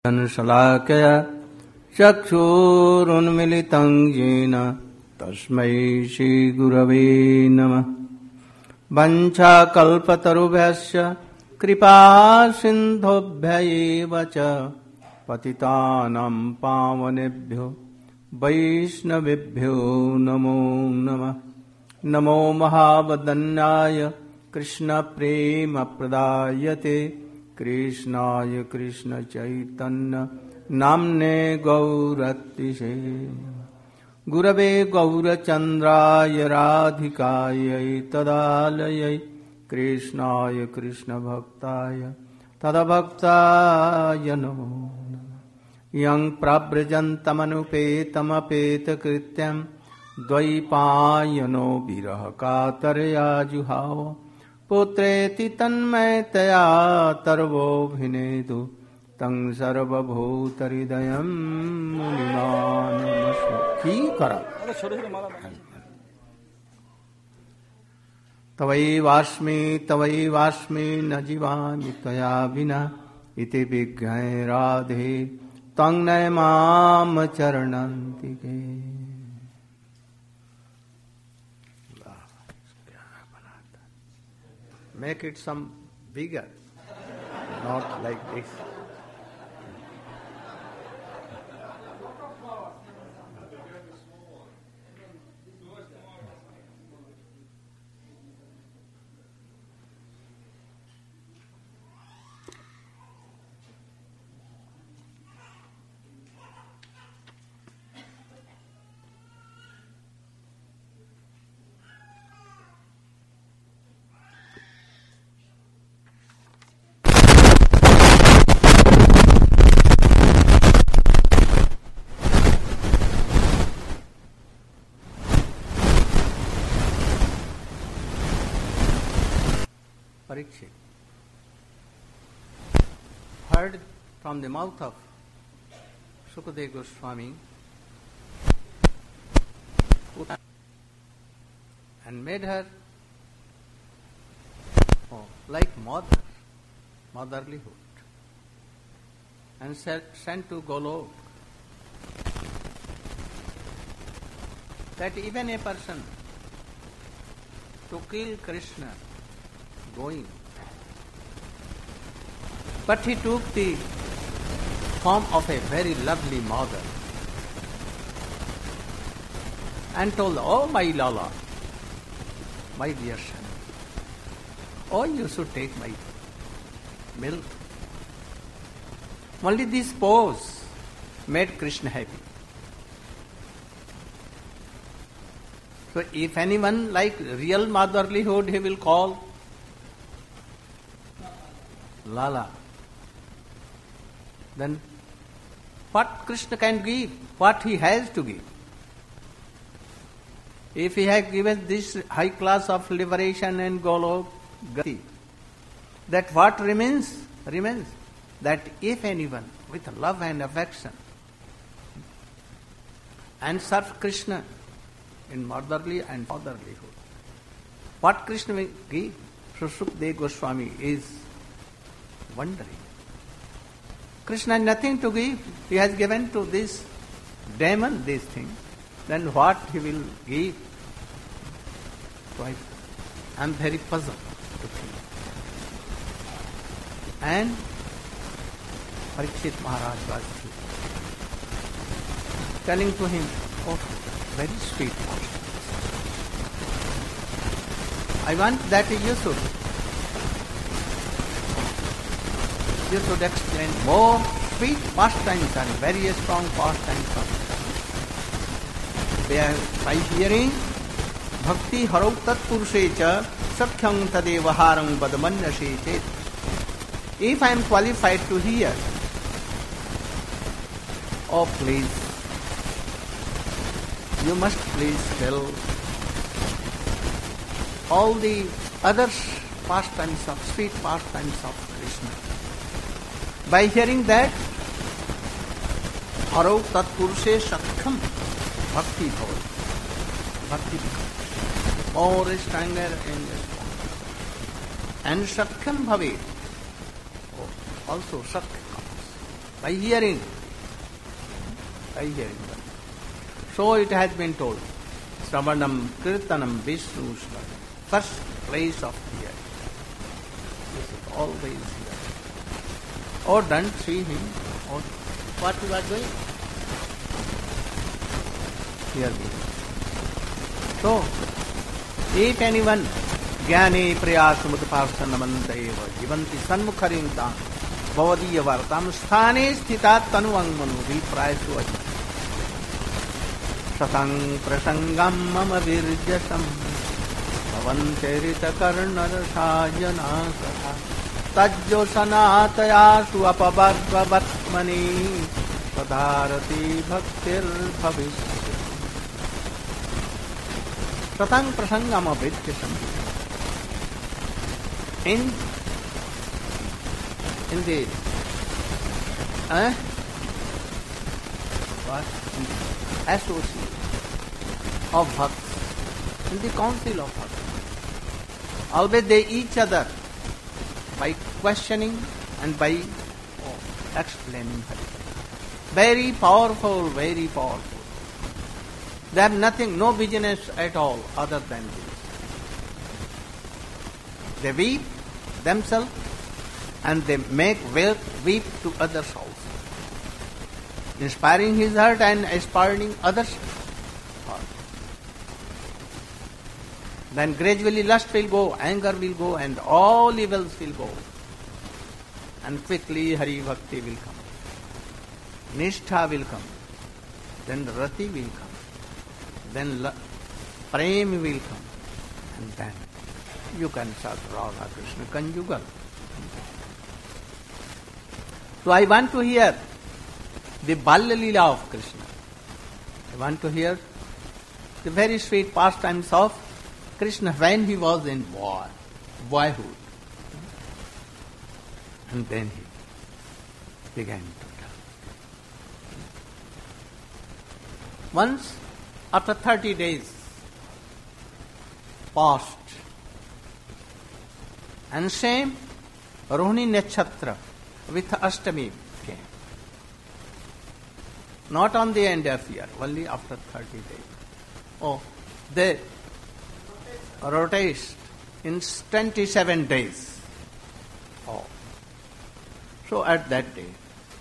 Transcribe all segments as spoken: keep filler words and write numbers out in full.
शलाकया चक्षुरुन्मिलितं येन तस्मै श्रीगुरवे नमः। वञ्चाकल्पतरुभ्यश्च कृपासिन्धुभ्यैव च पतितानां पावनेभ्यो वैष्णवेभ्यो नमो नमः। नमो महावदन्याय कृष्णप्रेमप्रदायते कृष्णाय कृष्णचैतन्य नाम्ने गौरतिशे गुरवे गौरचन्द्राय राधिकायै तदालयै कृष्णाय कृष्णभक्ताय तदभक्ताय नमो नमः। यं प्रव्रजन्तमनुपेतमपेतकृत्यं द्वैपायनो विरह कातरया जुहाव पुत्रेति तन्मयतया तर्वोऽभिनेदु तं सर्वभूतहृदयं मुनिमानमस्मि। ठीक करा तवैवास्मि तवैवास्मि न जीवामि त्वया विना इति विज्ञाय राधे त्वं नय माम चरणन्तिके। Make it some bigger, not like this. Parikshit heard from the mouth of Sukadeva Goswami and made her oh, like mother, motherlyhood, and sent to Golok, that even a person to kill Krishna going, but he took the form of a very lovely mother and told, "Oh my Lala, my dear son, oh you should take my milk." Only this pose made Krishna happy. So if anyone like real motherlyhood, he will call Lala. Then what Krishna can give? What he has to give? If he has given this high class of liberation and Golok Gati, that what remains? Remains that if anyone with love and affection and serve Krishna in motherly and fatherlyhood, what Krishna will give? So Sukadeva Goswami is wondering. Krishna has nothing to give. He has given to this demon this thing. Then what he will give? So I am very puzzled to think. And Parikshit Maharaj was telling to him, "Oh, very sweet Maharaj. I want that you should You should explain more sweet pastimes and very strong pastimes of They by hearing Bhakti harau tat purushecha sakhyam tadeva harang badamanyase chet. If I am qualified to hear, oh please, you must please tell all the other pastimes of sweet pastimes of Krishna. By hearing that, harau tat purushe sakhyam bhakti bhavat. Bhakti becomes more stronger and stronger. And sakhyam bhavet. Also sakya comes. by hearing. By hearing. So it has been told, Sravanam Kirtanam Vishnu Smaranam, first place of hearing. This is always here. Or don't see him, or what you are doing? Hear me. So, if anyone Jnane Prayasumutapasannamanta eva jivanti sanmukharintam bhavadiya vartam sthane sthitat tanuangmanu viprayasu aji satang prasangam mama virjasam bhavanterita karnarashayana satha tajjo sanatayasu apavarvavatmani sadharati bhaktir bhavisya satang prasangam avidjasam. In in the uh, what in the associate of bhakts, in the council of bhakts, always they each other by questioning and by oh, explaining. Very powerful, very powerful. They have nothing, no business at all other than this. They weep themselves and they make weep to others also, inspiring his heart and inspiring others' heart. Then gradually lust will go, anger will go, and all evils will go. And quickly Hari Bhakti will come. Nishtha will come. Then Rati will come. Then la- Prem will come. And then you can serve Radha Krishna conjugal. So I want to hear the Balya Leela of Krishna. I want to hear the very sweet pastimes of Krishna when he was in boy, boyhood. And then he began to tell. Once, after thirty days passed, and same Rohini Nakshatra with Ashtami came. Not on the end of year, only after thirty days. Oh, they rotate in twenty-seven days. Oh. So at that day,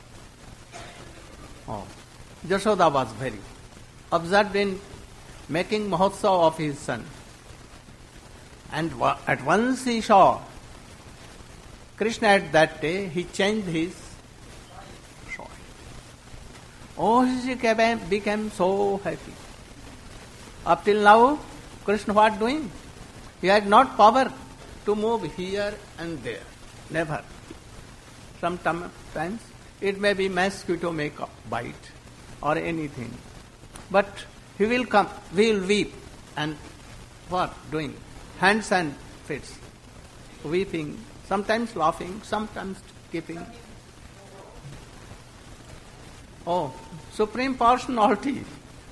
oh, Jashoda was very absorbed in making Mahotsav of his son. And at once he saw Krishna at that day, he changed his soil. Oh, he became so happy. Up till now, Krishna what doing? He had not power to move here and there. Never. Sometimes it may be mosquito may bite or anything. But he will come, we will weep. And what doing? Hands and feet. Weeping. Sometimes laughing, sometimes keeping. Oh, Supreme Personality.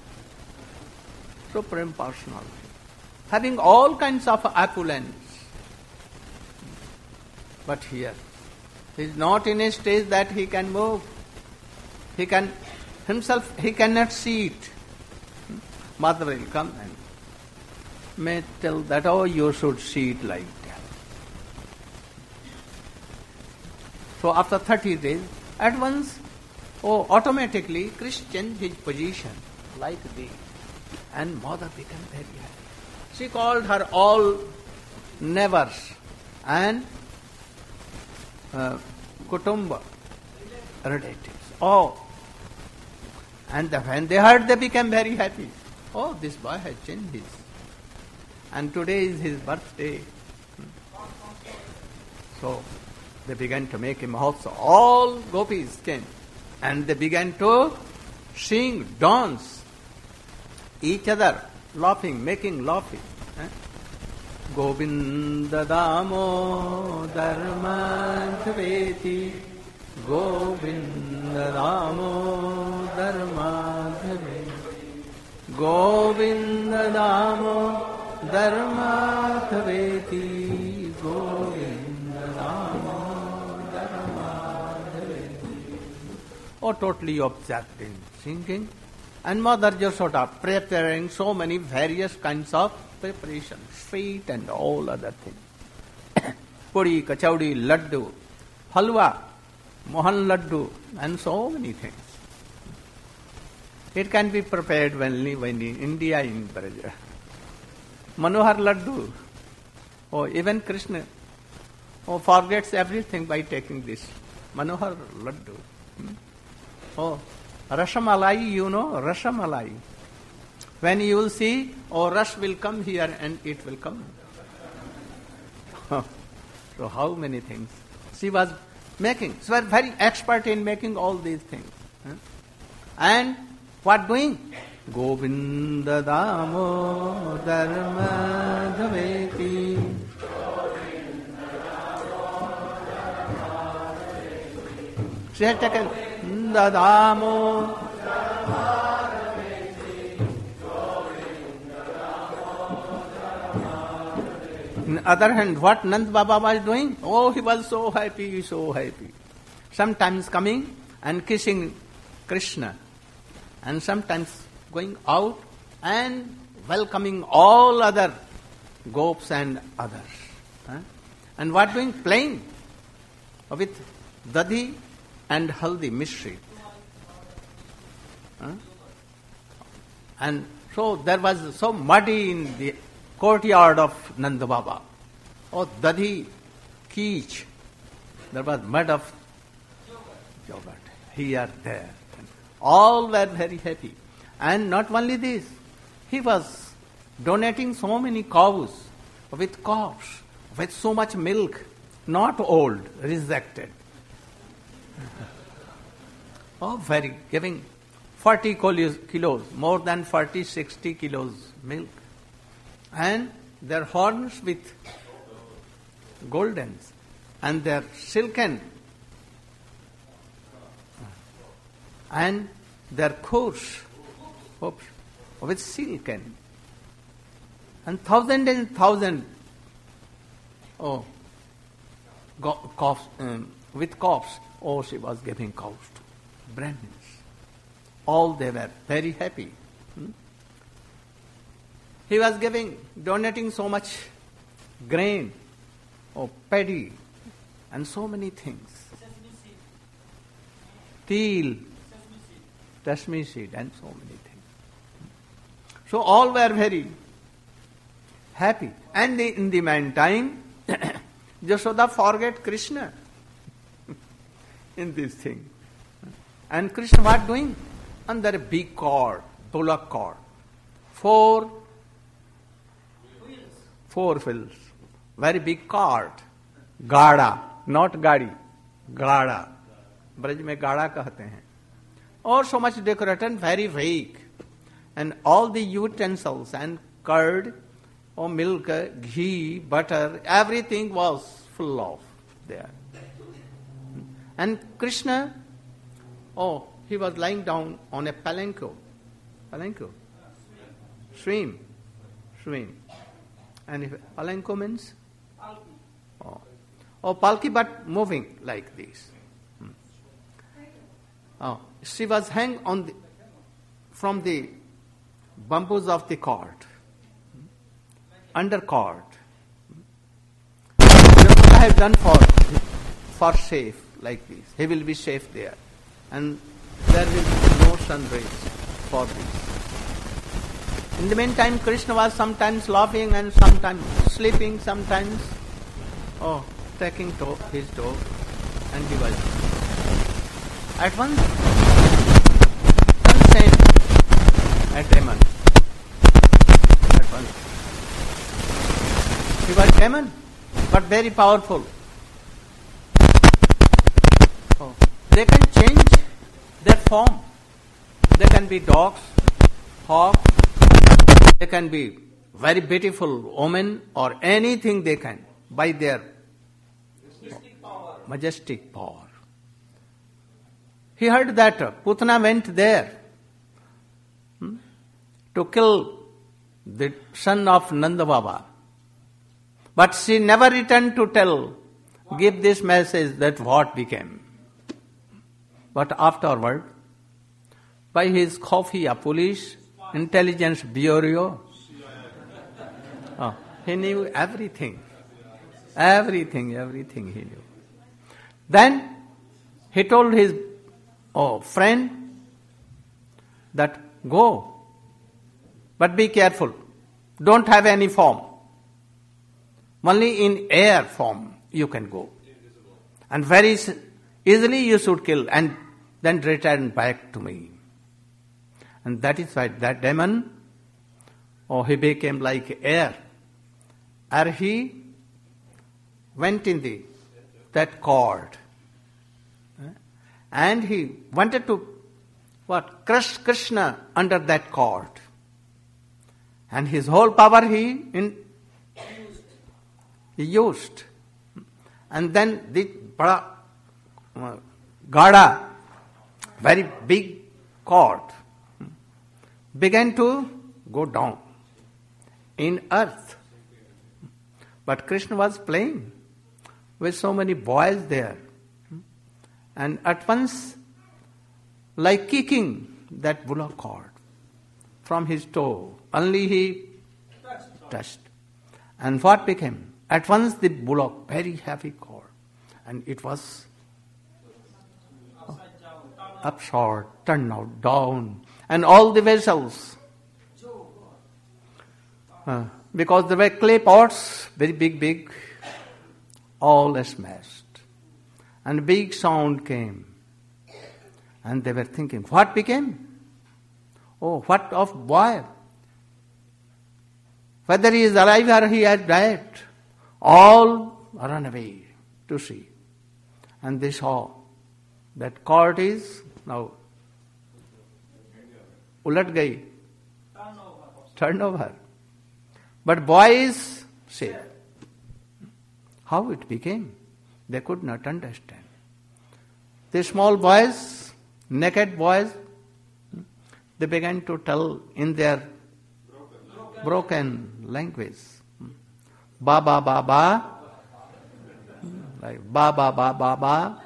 Supreme Personality. Having all kinds of opulence. But here, he is not in a stage that he can move. He can, himself, he cannot see it. Mother will come and may tell that, oh, you should see it like that. So after thirty days, at once, oh, automatically, Krishna changed his position like this. And mother became very happy. She called her all neighbors and uh, kutumba, relatives. Oh, and the, when they heard, they became very happy. Oh, this boy has changed his. And today is his birthday. So, they began to make him also. All gopis came and they began to sing, dance, each other, laughing, making laughing. Eh? Govinda Damo Dharmadhaveti Govinda Damo Dharmadhaveti Govinda Damo Dharmadhaveti Govinda Damo or totally absorbed in singing. And Mother Yashoda preparing so many various kinds of preparation, sweet and all other things. Puri, kachaudi, laddu, halwa, mohan laddu, and so many things. It can be prepared only when in India, in Braja. Manohar laddu. Oh, even Krishna oh, forgets everything by taking this Manohar laddu. Hmm? Oh, Rashamalai, you know, Rashamalai. When you will see, oh, Rash will come here and it will come. So how many things? She was making, she was very expert in making all these things. Huh? And what doing? Govinda Damodar Madhaveti. She had taken Dadamo. On the other hand, what Nand Baba was doing? Oh, he was so happy, so happy. Sometimes coming and kissing Krishna, and sometimes going out and welcoming all other gopis and others. Huh? And what doing? Playing with Dadi and Haldi, Mishri. Huh? And so there was so muddy in the courtyard of Nanda Baba. Oh, Dadi, Keech. There was mud of yogurt here, there. All were very happy. And not only this, he was donating so many cows with calves, with so much milk, not old, rejected. Oh, very, giving forty kilos, more than forty, sixty kilos milk. And their horns with golden, and their silken, and their coarse, oops, with silken, and thousand and thousand, oh, go, coughs, um, with coughs, oh, she was giving cows to Brahmins. All they were very happy. Hmm? He was giving, donating so much grain, or paddy, and so many things. Teal, sesame seed, and so many things. So all were very happy. And the, in the meantime, Yashoda forget Krishna in this thing. And Krishna what doing? Under a big cord, tulak cord. Four Four wheels. Very big cart. Gada, not gadi. Gada. Braj mein gada कहते हैं. Or so much decorated, very vague. And all the utensils and curd, or milk, ghee, butter, everything was full of there. And Krishna, oh, he was lying down on a palanco. Palanco? Swim. Swim. And if palanco means? Oh. oh, palki, but moving like this. Hmm. Oh, she was hanged on the, from the bamboos of the cart, hmm. under cart. What I have done for for safe like this. He will be safe there, and there will be no sun rays for this. In the meantime, Krishna was sometimes laughing and sometimes sleeping, sometimes oh, taking to his dog, and he was at once sent at demon. At once. He was demon, but very powerful. Oh. They can change their form. They can be dogs, hawks, they can be very beautiful women or anything they can by their majestic power. Majestic power. He heard that Putana went there hmm, to kill the son of Nanda Baba. But she never returned to tell, give this message that what became. But afterward, by his Khafiyya police intelligence bureau, oh, he knew everything. Everything, everything he knew. Then he told his oh, friend that go, but be careful. Don't have any form. Only in air form you can go. And very easily you should kill and then return back to me. And that is why that demon, oh, he became like air. And he went in the that cord. And he wanted to what? Crush Krishna under that cord. And his whole power he in he used. And then the uh, Gada, very big cord, began to go down in earth. But Krishna was playing with so many boys there. And at once, like kicking that bullock cord from his toe, only he touched. And what became? At once the bullock, very heavy cord, and it was upside, turned out, down, and all the vessels, uh, because there were clay pots, very big, big, all smashed. And a big sound came. And they were thinking, what became? Oh, what of boy? Whether he is alive or he has died. All run away to see. And they saw that cord is now ulat gayi, turned over. But boy is safe. How it became? They could not understand. The small boys, naked boys, they began to tell in their broken language. Ba ba ba ba, like ba ba ba ba ba.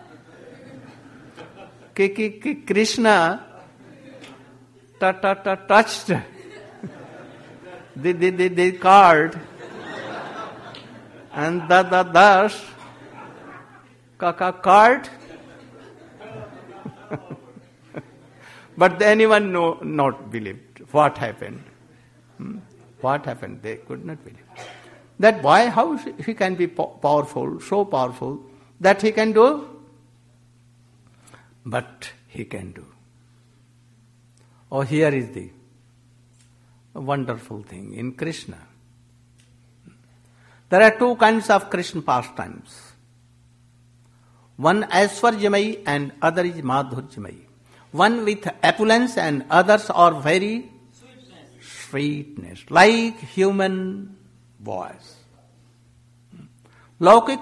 Ki ki ki Krishna ta ta ta touched the the the, the card, and da da dash kaka card. But anyone no not believed what happened. Hmm? What happened? They could not believe. That boy, how he can be powerful, so powerful, that he can do? But he can do. Oh, here is the wonderful thing in Krishna. There are two kinds of Krishna pastimes. One Aishwarjamai and other is Madhurjamai. One with opulence and others are very sweetness, sweetness like human voice. Laukik,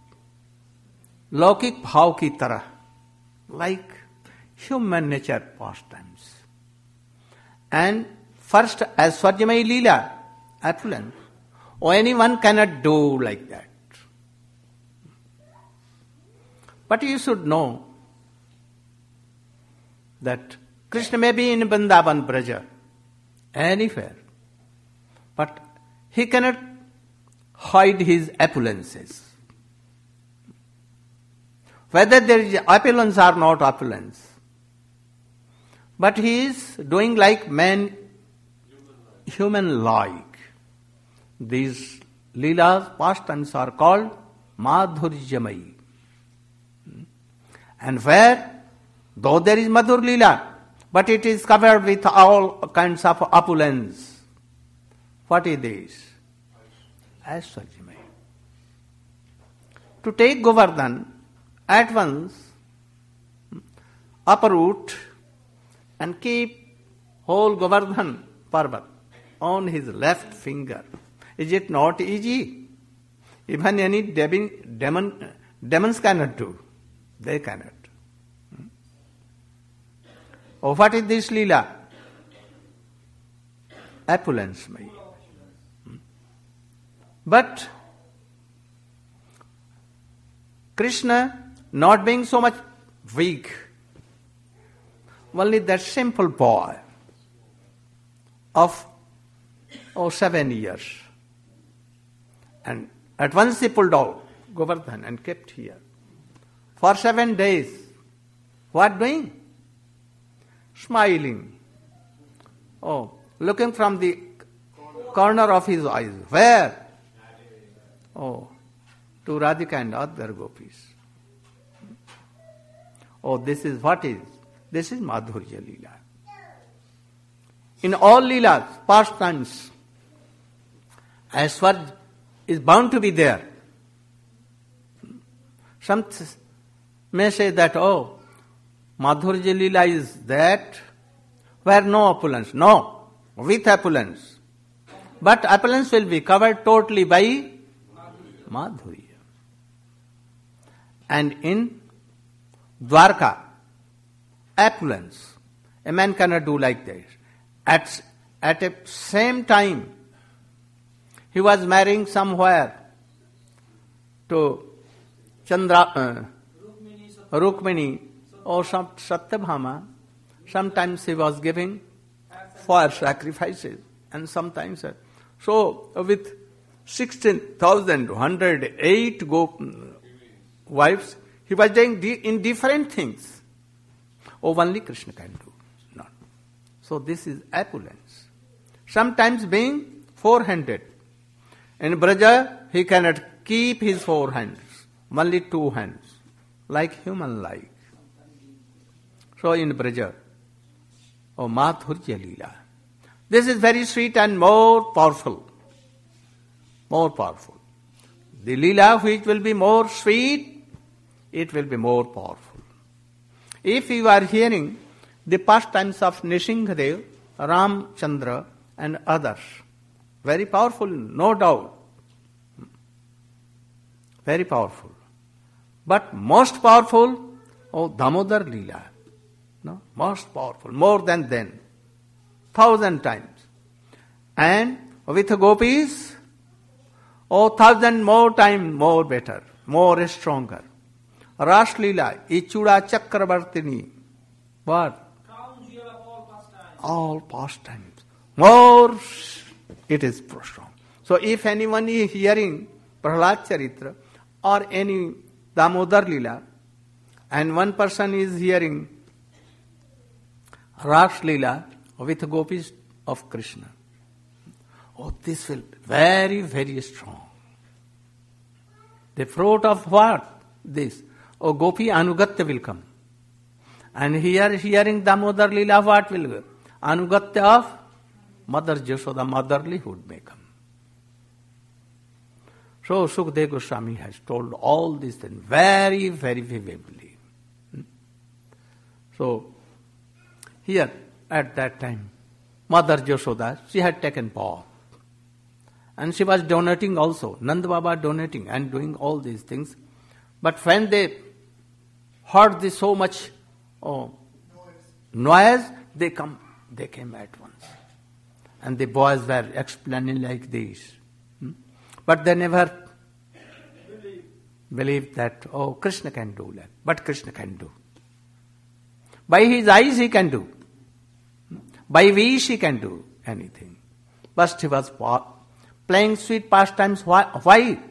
laukik bhav ki tarah, like human nature pastimes. And first, as Aishwarjamai Leela, opulence, or anyone cannot do like that. But you should know that Krishna may be in Vrindavan Braja, anywhere, but he cannot hide his opulences. Whether there is opulence or not opulence, but he is doing like man, human-like. These Leelas, pastimes are called Madhurjamai. And where, though there is Madhur Leela, but it is covered with all kinds of opulence. What is this? Aishwarjamai. To take Govardhan, at once uproot and keep whole Govardhan Parvat on his left finger. Is it not easy? Even any demon, demon, demons cannot do. They cannot. Oh, what is this Leela? Opulence, may. But Krishna, not being so much weak, only that simple boy of oh, seven years. And at once he pulled out Govardhan and kept here. For seven days. What doing? Smiling. Oh, looking from the corner of his eyes. Where? Oh, to Radhika and other gopis. Oh, this is what is? This is Madhurya Leela. In all Leelas, pastimes, Aishwarya is bound to be there. Some may say that, oh, Madhurya Leela is that where no opulence. No, with opulence. But opulence will be covered totally by Madhurya. And in Dwarka, opulence. A man cannot do like this. At, at the same time, he was marrying somewhere to Chandra, uh, Rukmini or some Satyabhama. Sometimes he was giving for sacrifices and sometimes. Uh, so with sixteen thousand one hundred eight go, wives, he was doing di- in different things. Oh, only Krishna can do. No. So this is opulence. Sometimes being four-handed. In Braja, he cannot keep his four hands. Only two hands. Like human-like. So in Braja, oh, Madhurya Leela. This is very sweet and more powerful. More powerful. The Leela which will be more sweet, it will be more powerful. If you are hearing the pastimes of Nrsimhadev, Ramchandra and others, very powerful, no doubt. Very powerful. But most powerful, oh, Damodar Leela. No? Most powerful, more than then. Thousand times. And with gopis, oh, thousand more times more better, more stronger. Ras Leela, Ichuda Chakravartini. What? All pastimes. More, it is strong. So if anyone is hearing Prahlad Charitra or any Damodar Leela, and one person is hearing Ras Leela with gopis of Krishna, oh, this will be very, very strong. The fruit of what? This. Oh, Gopi Anugatya will come. And here, hearing Damodar Leela, what will go? Anugatya of Mother Jashoda, motherlyhood may come. So Sukadeva Goswami has told all these things very, very vividly. Hmm? So, here, at that time, Mother Jashoda, she had taken power. And she was donating also. Nanda Baba donating and doing all these things. But when they heard this so much oh, noise, they come, they came at once. And the boys were explaining like this. Hmm? But they never believe. believed that, oh, Krishna can do that. But Krishna can do. By his eyes he can do. By wish he can do anything. But he was playing sweet pastimes. Why? Why?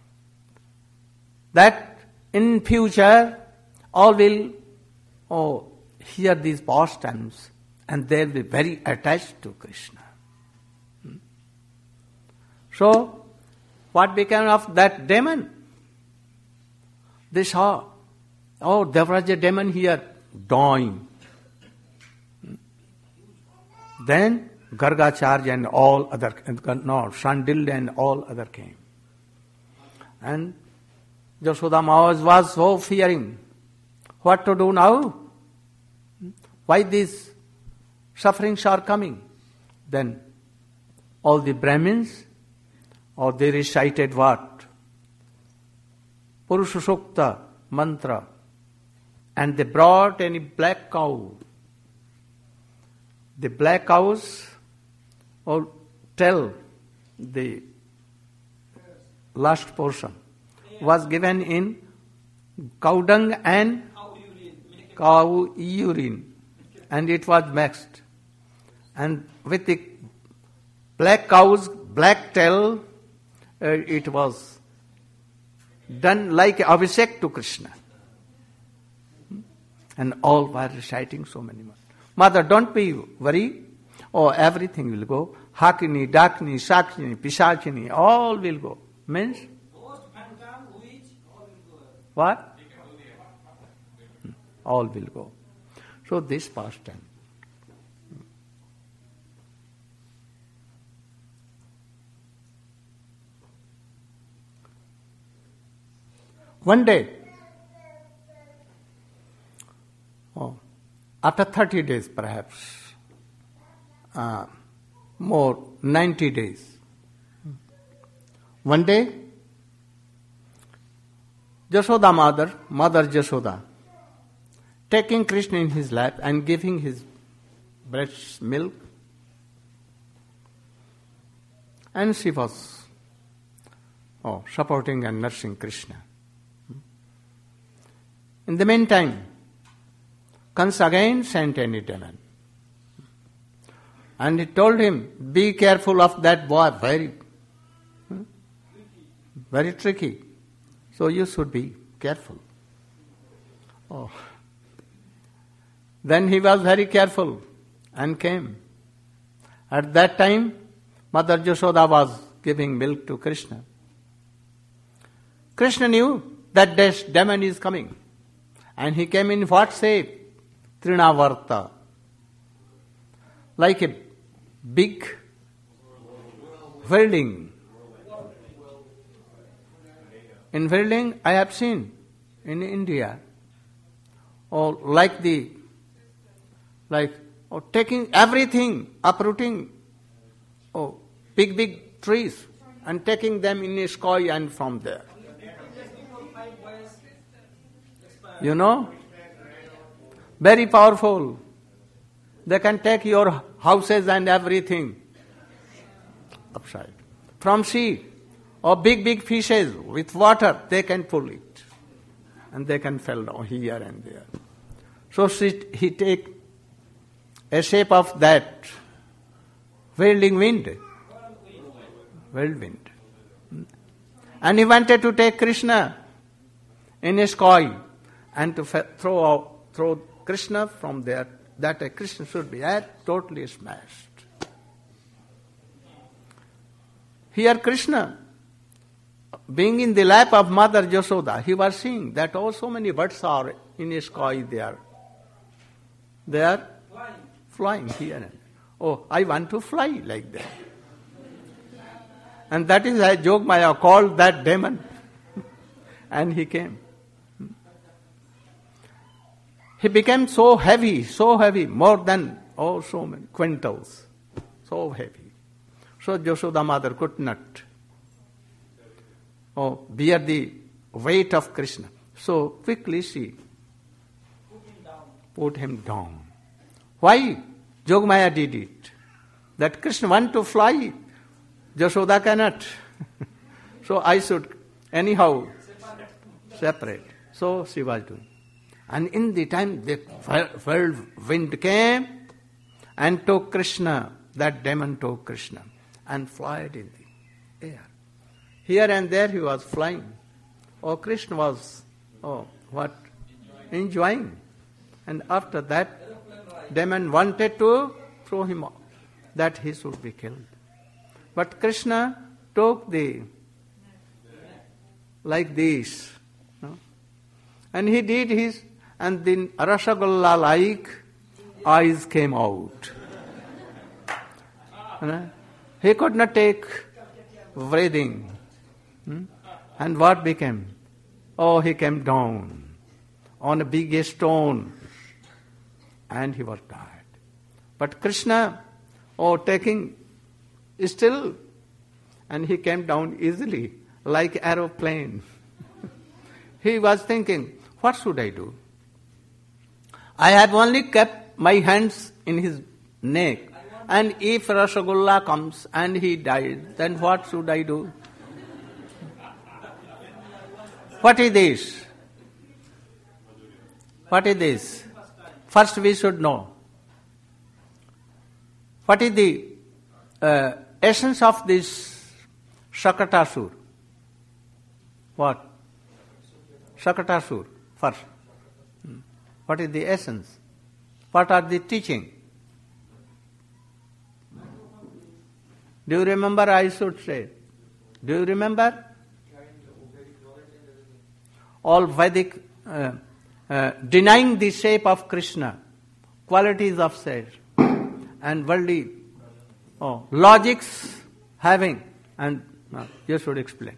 That in future all will oh, hear these pastimes and they will be very attached to Krishna. Hmm? So, what became of that demon? They saw, oh, there was a demon here dying. Hmm? Then Gargacharya and all other, no, Shandilya and all other came. And Jashoda Mama was so fearing. What to do now? Why these sufferings are coming? Then all the Brahmins, or they recited what? Purusha Sukta mantra. And they brought any black cow. The black cows or tell the last portion was given in cow dung and cow urine. and it was mixed. And with the black cow's black tail, uh, it was done like abhishek to Krishna. And all were reciting so many months. Mother, don't be worried. Oh, everything will go. Hakini, Dakini, Sakini, Pisachini, all will go. Means? What? All will go. So this pastime. One day, oh, after thirty days perhaps, uh, more, ninety days, one day, Jashoda mother, Mother Jashoda, taking Krishna in his lap and giving his breast milk, and she was oh, supporting and nursing Krishna. In the meantime, Kansa again sent any demon. And he told him, be careful of that boy, very, very tricky. So you should be careful. Oh. Then he was very careful and came. At that time, Mother Jashoda was giving milk to Krishna. Krishna knew that this demon is coming. And he came in what shape? Trinavarta. Like a big building. In building, I have seen in India, or like the, like, or taking everything, uprooting, oh, big, big trees, and taking them in the sky and from there. You know? Very powerful. They can take your houses and everything upside. From sea, or big, big fishes with water, they can pull it. And they can fall down here and there. So he take a shape of that whirling wind. Whirlwind. And he wanted to take Krishna in a sky and to throw out, throw Krishna from there, that a Krishna should be at totally smashed. Here Krishna, being in the lap of Mother Jashoda, he was seeing that oh, so many birds are in the sky there. They are flying, flying here. Oh, I want to fly like that. And that is why Jogmaya called that demon. And he came. He became so heavy, so heavy, more than, oh, so many quintals. So heavy. So Jashoda mother could not oh, bear the weight of Krishna. So quickly she put him down. Why? Jogmaya did it. That Krishna want to fly, Jashoda cannot. So I should anyhow separate. So she was doing. And in the time the whirlwind came and took Krishna, that demon took Krishna and flied in the air. Here and there he was flying. Oh, Krishna was, oh, what? Enjoying. And after that, demon wanted to throw him off, that he should be killed. But Krishna took the, like this, no? And he did his, and then Rasagalla-like eyes came out. He could not take breathing. Hmm? And what became? Oh, he came down on a big stone and he was died. But Krishna, oh, taking still, and he came down easily like aeroplane. He was thinking, what should I do? I have only kept my hands in his neck, and if Rasagalla comes and he dies, then what should I do? What is this? What is this? First we should know. What is the uh, essence of this Shakatasur? What? Shakatasur, first. Hmm. What is the essence? What are the teaching? Do you remember, I should say? Do you remember? All Vedic, uh, uh, denying the shape of Krishna, qualities of Sage, and worldly oh, logics having, and uh, you should explain.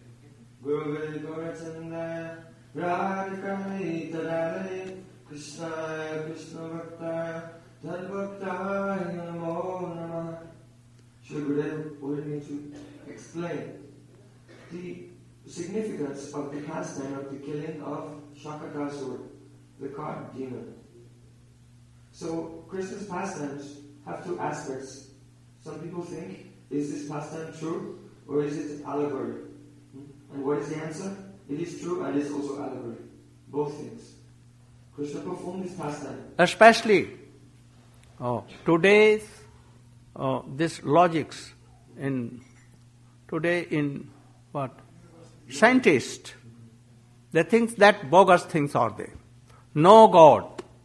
Shri Gurudev ordered me to explain the significance of the pastime of the killing of Shakatasur, the cart demon. So, Krishna's pastimes have two aspects. Some people think, is this pastime true or is it allegory? And what is the answer? It is true and it is also allegory. Both things. Krishna performed this pastime. Especially oh, today's oh, this logics in today in what? Scientists. They think that bogus things are there. No God.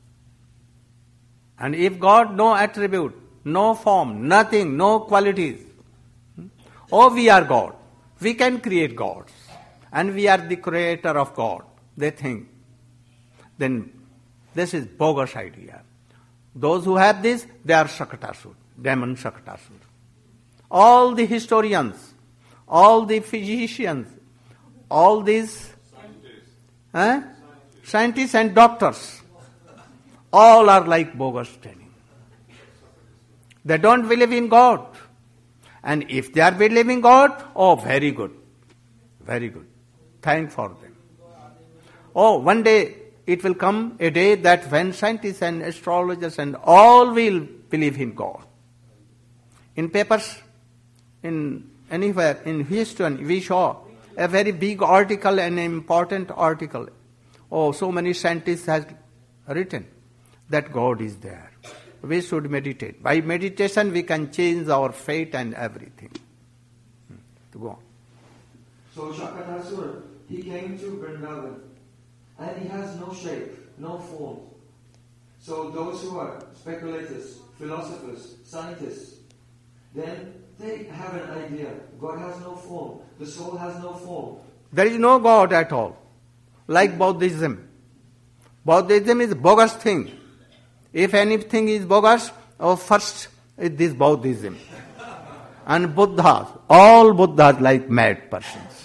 And if God, no attribute, no form, nothing, no qualities. Oh, we are God. We can create gods. And we are the creator of God. They think. Then this is bogus idea. Those who have this, they are Shakatasur, demon Shakatasur. All the historians, all the physicians, all these scientists, eh? scientists and doctors, all are like bogus training. They don't believe in God. And if they are believing God, oh, very good. Very good. Thank for them. Oh, one day it will come a day that when scientists and astrologers and all will believe in God. In papers, in anywhere, in Houston, we saw a very big article, an important article. Oh, so many scientists have written that God is there. We should meditate. By meditation, we can change our fate and everything. Hmm. To go on. So Shakatasura, he came to Vrindavan, and he has no shape, no form. So those who are speculators, philosophers, scientists, then they have an idea. God has no form. The soul has no form. There is no God at all. Like Buddhism. Buddhism is bogus thing. If anything is bogus, oh, first is this Buddhism. And Buddhas, all Buddhas like mad persons.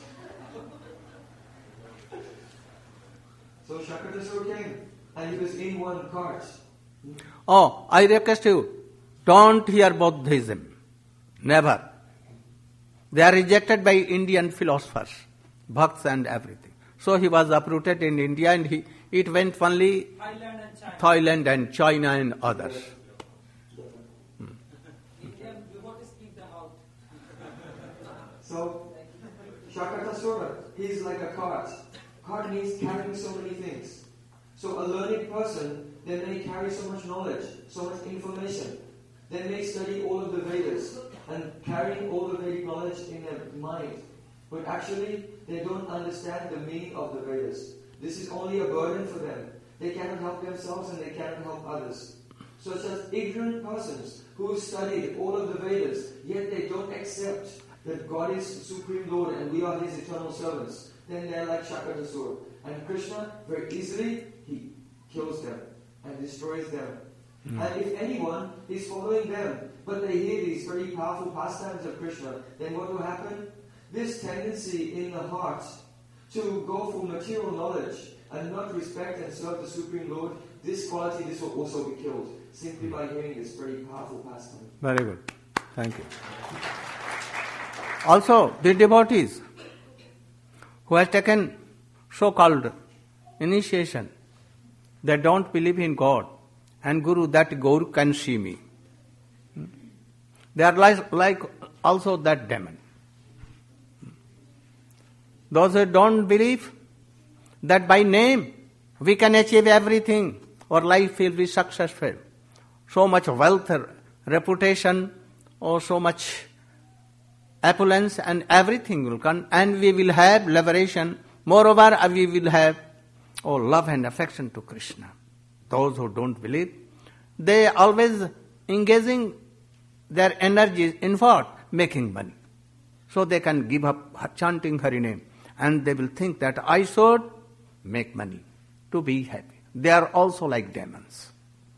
So Shakatasura came and he was in one cart. Oh, I request you, don't hear Buddhism. Never. They are rejected by Indian philosophers, bhakts and everything. So he was uprooted in India and he it went only Thailand and China, Thailand and China and others. Hmm. Indian devotees keep them out. So Shakatasura, he is like a cart. Cart means carrying so many things. So a learned person, they may carry so much knowledge, so much information. They may study all of the Vedas and carrying all the Vedic knowledge in their mind. But actually, they don't understand the meaning of the Vedas. This is only a burden for them. They cannot help themselves and they cannot help others. Such as ignorant persons who studied all of the Vedas, yet they don't accept that God is Supreme Lord and we are His eternal servants. Then they are like Shakatasura. And Krishna, very easily, He kills them and destroys them. Mm. And if anyone is following them, but they hear these very powerful pastimes of Krishna, then what will happen? This tendency in the heart to go for material knowledge and not respect and serve the Supreme Lord, this quality, this will also be killed simply by hearing this very powerful pastime. Very good. Thank you. Also, the devotees who have taken so-called initiation, they don't believe in God and Guru, that Guru can see me. They are like, like also that demon. Those who don't believe that by name we can achieve everything, our life will be successful. So much wealth reputation, or so much opulence, and everything will come, and we will have liberation. Moreover, we will have oh, love and affection to Krishna. Those who don't believe, they always engaging their energies in what? Making money. So they can give up chanting Hari name, and they will think that I should make money to be happy. They are also like demons.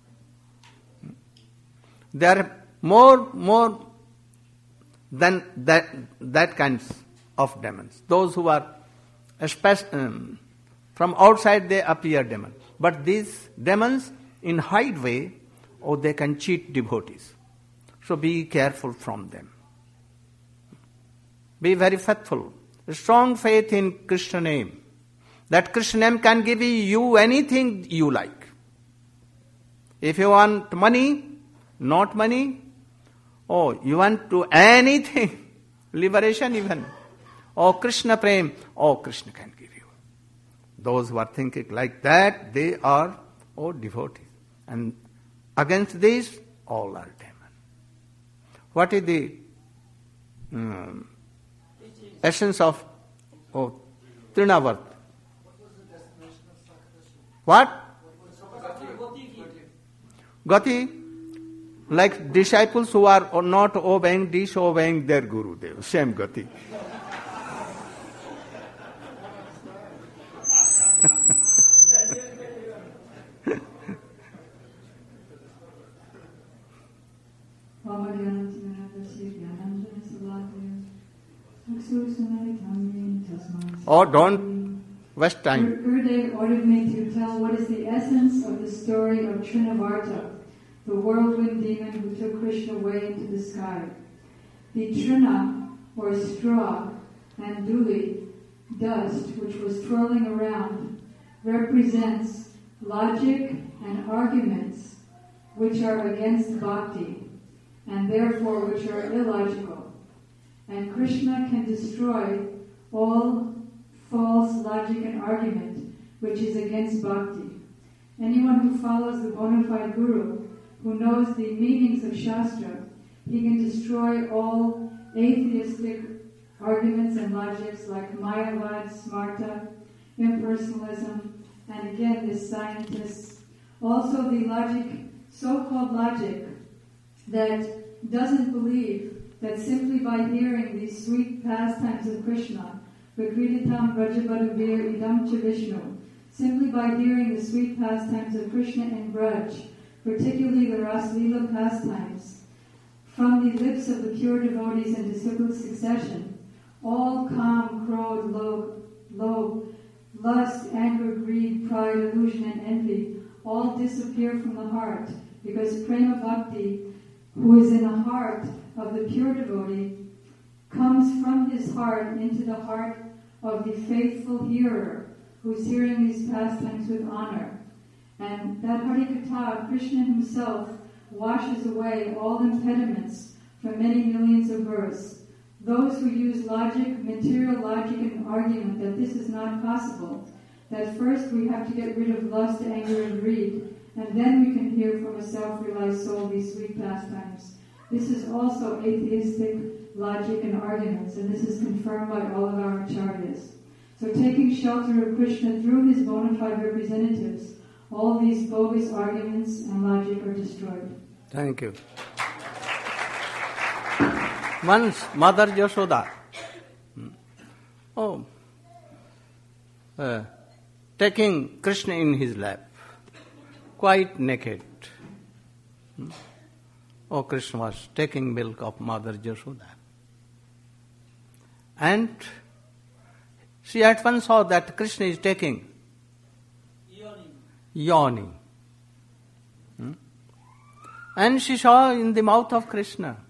They are more, more than that, that kinds of demons. Those who are especially, um, from outside they appear demons. But these demons in hide way, or they can cheat devotees. So be careful from them. Be very faithful. Strong faith in Krishna name. That Krishna name can give you anything you like. If you want money, not money, oh, you want to anything, liberation even, oh Krishna prem, oh Krishna can give you. Those who are thinking like that, they are, oh, devotees. And against this, all are demons. What is the um, essence of oh, Trinavarta? What? Gati, like disciples who are not obeying, disobeying their Gurudev. Same Gati. Oh, don't waste time. Gurudev ordered me to tell what is the essence of the story of Trinavarta, the whirlwind demon who took Krishna away into the sky. The Trina, or straw, and Duli, dust, which was twirling around, represents logic and arguments which are against bhakti, and therefore which are illogical. And Krishna can destroy all false logic and argument which is against bhakti. Anyone who follows the bona fide Guru, who knows the meanings of Shastra, he can destroy all atheistic arguments and logics like Mayavad, Smarta, impersonalism, and again the scientists. Also the logic, so-called logic, that doesn't believe that simply by hearing these sweet pastimes of Krishna, Vikriditam Brajabadavir Idam Cha Vishnu, simply by hearing the sweet pastimes of Krishna in Braj, particularly the Raslila pastimes, from the lips of the pure devotees in disciplic succession, all calm, crowed, low, low, lust, anger, greed, pride, illusion, and envy, all disappear from the heart, because Prema Bhakti, who is in the heart of the pure devotee, comes from his heart into the heart of the faithful hearer, who is hearing these pastimes with honor. And that Harikatha, Krishna himself, washes away all impediments from many millions of births. Those who use logic, material logic and argument that this is not possible, that first we have to get rid of lust, anger, and greed, and then we can hear from a self-realized soul these sweet pastimes. This is also atheistic logic and arguments, and this is confirmed by all of our acharyas. So taking shelter of Krishna through his bona fide representatives, all these bogus arguments and logic are destroyed. Thank you. Once Mother Yashoda, oh, uh, taking Krishna in his lap, quite naked. Oh, Krishna was taking milk of Mother Yashoda. And she at once saw that Krishna is taking yawning. Hmm? And she saw in the mouth of Krishna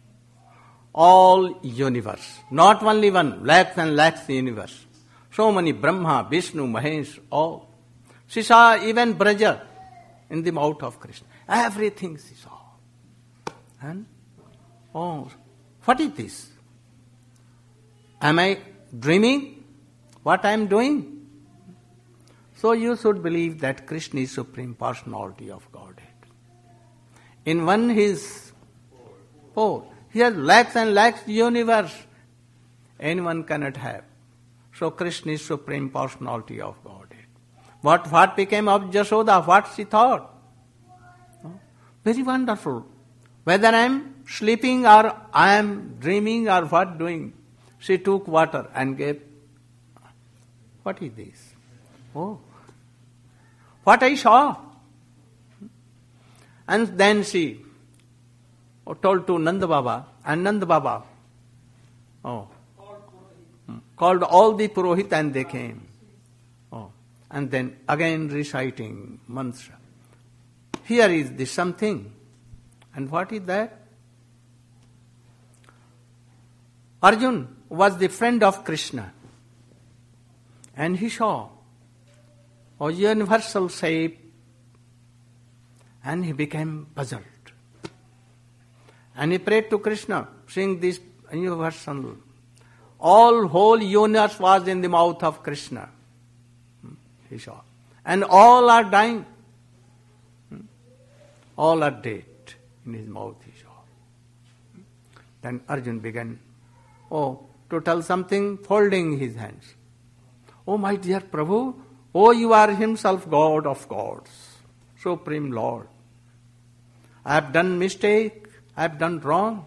all universe, not only one, lakhs and lakhs universe. So many Brahma, Vishnu, Mahesh, all. She saw even Braja in the mouth of Krishna. Everything she saw. And, oh, what is this? Am I dreaming? What I am doing? So you should believe that Krishna is Supreme Personality of Godhead. In one he is four. He has lakhs and lakhs universe. Anyone cannot have. So Krishna is Supreme Personality of Godhead. What, what became of Jashoda? What she thought? Very wonderful. Whether I am sleeping or I am dreaming or what doing, she took water and gave. What is this? Oh, what I saw. And then she told to Nanda Baba, and Nanda Baba oh, called all the Purohit and they came. Oh, and then again reciting mantra. Here is the something. And what is that? Arjun was the friend of Krishna. And he saw a universal shape and he became puzzled. And he prayed to Krishna, saying this universal. All whole universe was in the mouth of Krishna. He saw. And all are dying. All are dead in his mouth, he saw. Then Arjun began, oh, to tell something, folding his hands. Oh, my dear Prabhu, oh, you are himself God of gods, Supreme Lord. I have done mistake, I have done wrong.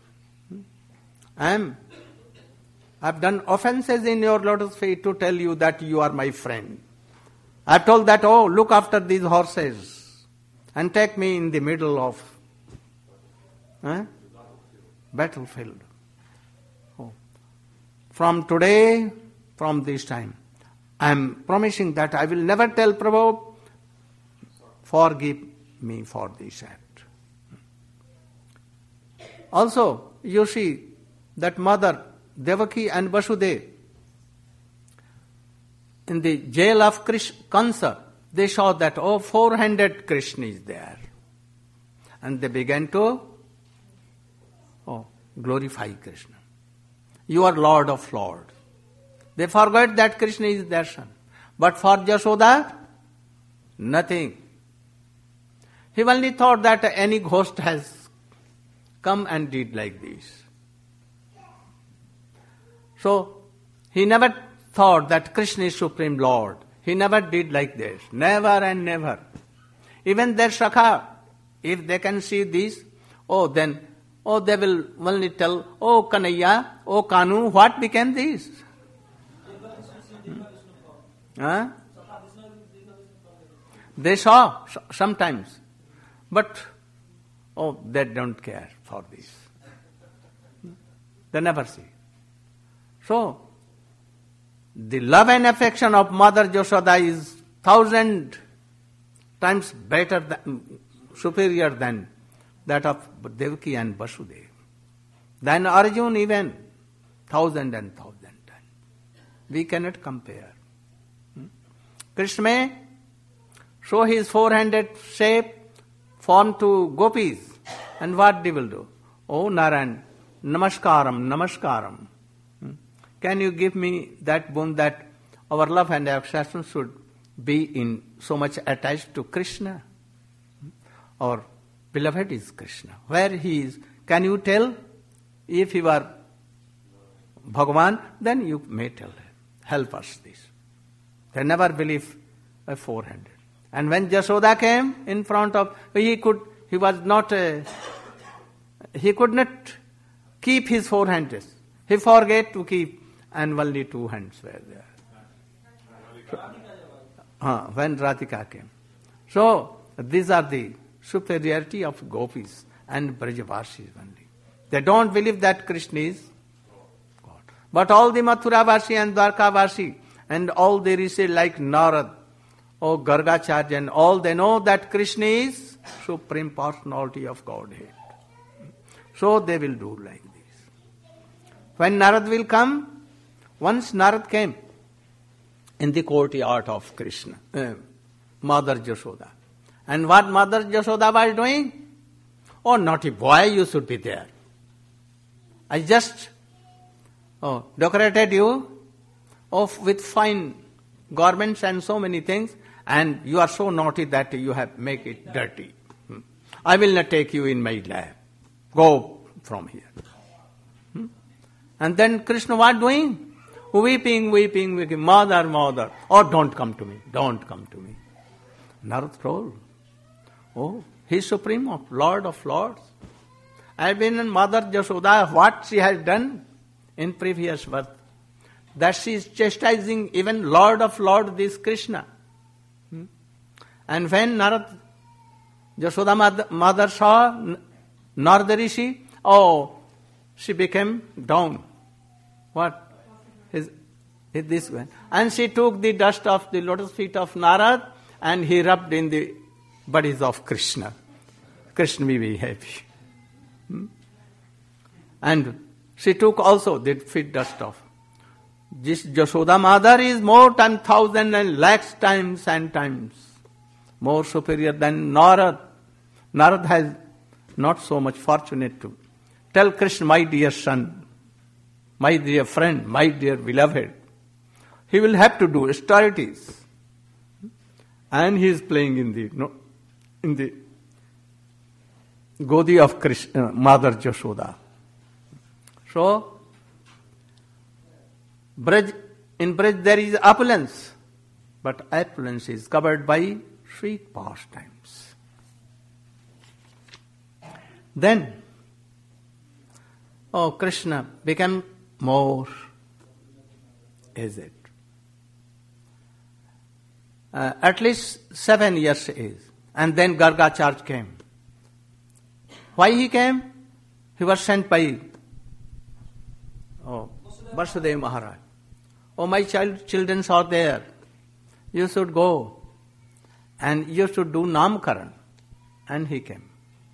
I am, I have done offenses in your lotus feet to tell you that you are my friend. I have told that, oh, look after these horses and take me in the middle of eh, battlefield. Oh. From today, from this time, I am promising that I will never tell Prabhu, forgive me for this act. Also, you see that mother, Devaki and Vasudeva, in the jail of Krish, Kansa, they saw that, oh, four-handed Krishna is there. And they began to oh, glorify Krishna. You are Lord of Lords. They forgot that Krishna is their son. But for Jashoda, nothing. He only thought that any ghost has come and did like this. So, he never thought that Krishna is Supreme Lord. He never did like this. Never and never. Even their Shakha, if they can see this, oh then, oh they will only tell, oh Kanaya, oh Kanu, what became this? Huh? They saw sometimes. But, oh, they don't care for this. They never see. So, the love and affection of Mother Jashoda is thousand times better, than, superior than that of Devaki and Vasudeva. Than Arjun even thousand and thousand times. We cannot compare. Hmm? Krishna may show his four-handed shape, form to gopis. And what they will do? Oh Narayan, namaskaram, namaskaram. Can you give me that boon that our love and affection should be in so much attached to Krishna? Our beloved is Krishna. Where he is, can you tell? If you are Bhagavan, then you may tell him. Help us this. They never believe a four-handed. And when Jashoda came in front of, he could, he was not, a, he could not keep his four hands. He forget to keep, and only two hands were there. So, uh, when Radhika came. So, these are the superiority of gopis and Brajavasis only. They don't believe that Krishna is God. But all the Mathuravasi and Dwarkavasi and all the rishi like Narad, or Gargacharya and all, they know that Krishna is Supreme Personality of Godhead. So they will do like this. When Narad will come, once Narad came in the courtyard of Krishna, uh, Mother Jashoda. And what Mother Jashoda was doing? Oh, naughty boy, you should be there. I just oh, decorated you oh, with fine garments and so many things, and you are so naughty that you have make it dirty. I will not take you in my lap. Go from here. Hmm? And then Krishna was doing? Weeping, weeping, weeping, mother, mother. Oh, don't come to me, don't come to me. Narad told, oh, he is Supreme of Lord of Lords. I have been in Mother Jashoda, what she has done in previous birth. That she is chastising even Lord of Lords, this Krishna. Hmm? And when Narad, Jashoda mother, mother saw Narada Rishi, oh, she became down. What? His, his this one. And she took the dust of the lotus feet of Narad and he rubbed in the bodies of Krishna. Krishna may be happy. Hmm? And she took also the feet dust of. This Jashoda mother is more than thousand and lakhs times and times more superior than Narad. Narad has not so much fortunate to tell Krishna, my dear son, my dear friend, my dear beloved. He will have to do austerities. And he is playing in the no, in the Godi of Krishna, Mother Jashoda. So, Braj, in Braj there is opulence, but opulence is covered by sweet pastimes. Then, oh, Krishna became more aged. Uh, at least seven years age. And then Gargacharya came. Why he came? He was sent by oh, Vasudeva Maharaj. Oh, my child, children are there. You should go and you should do Namkaran. And he came.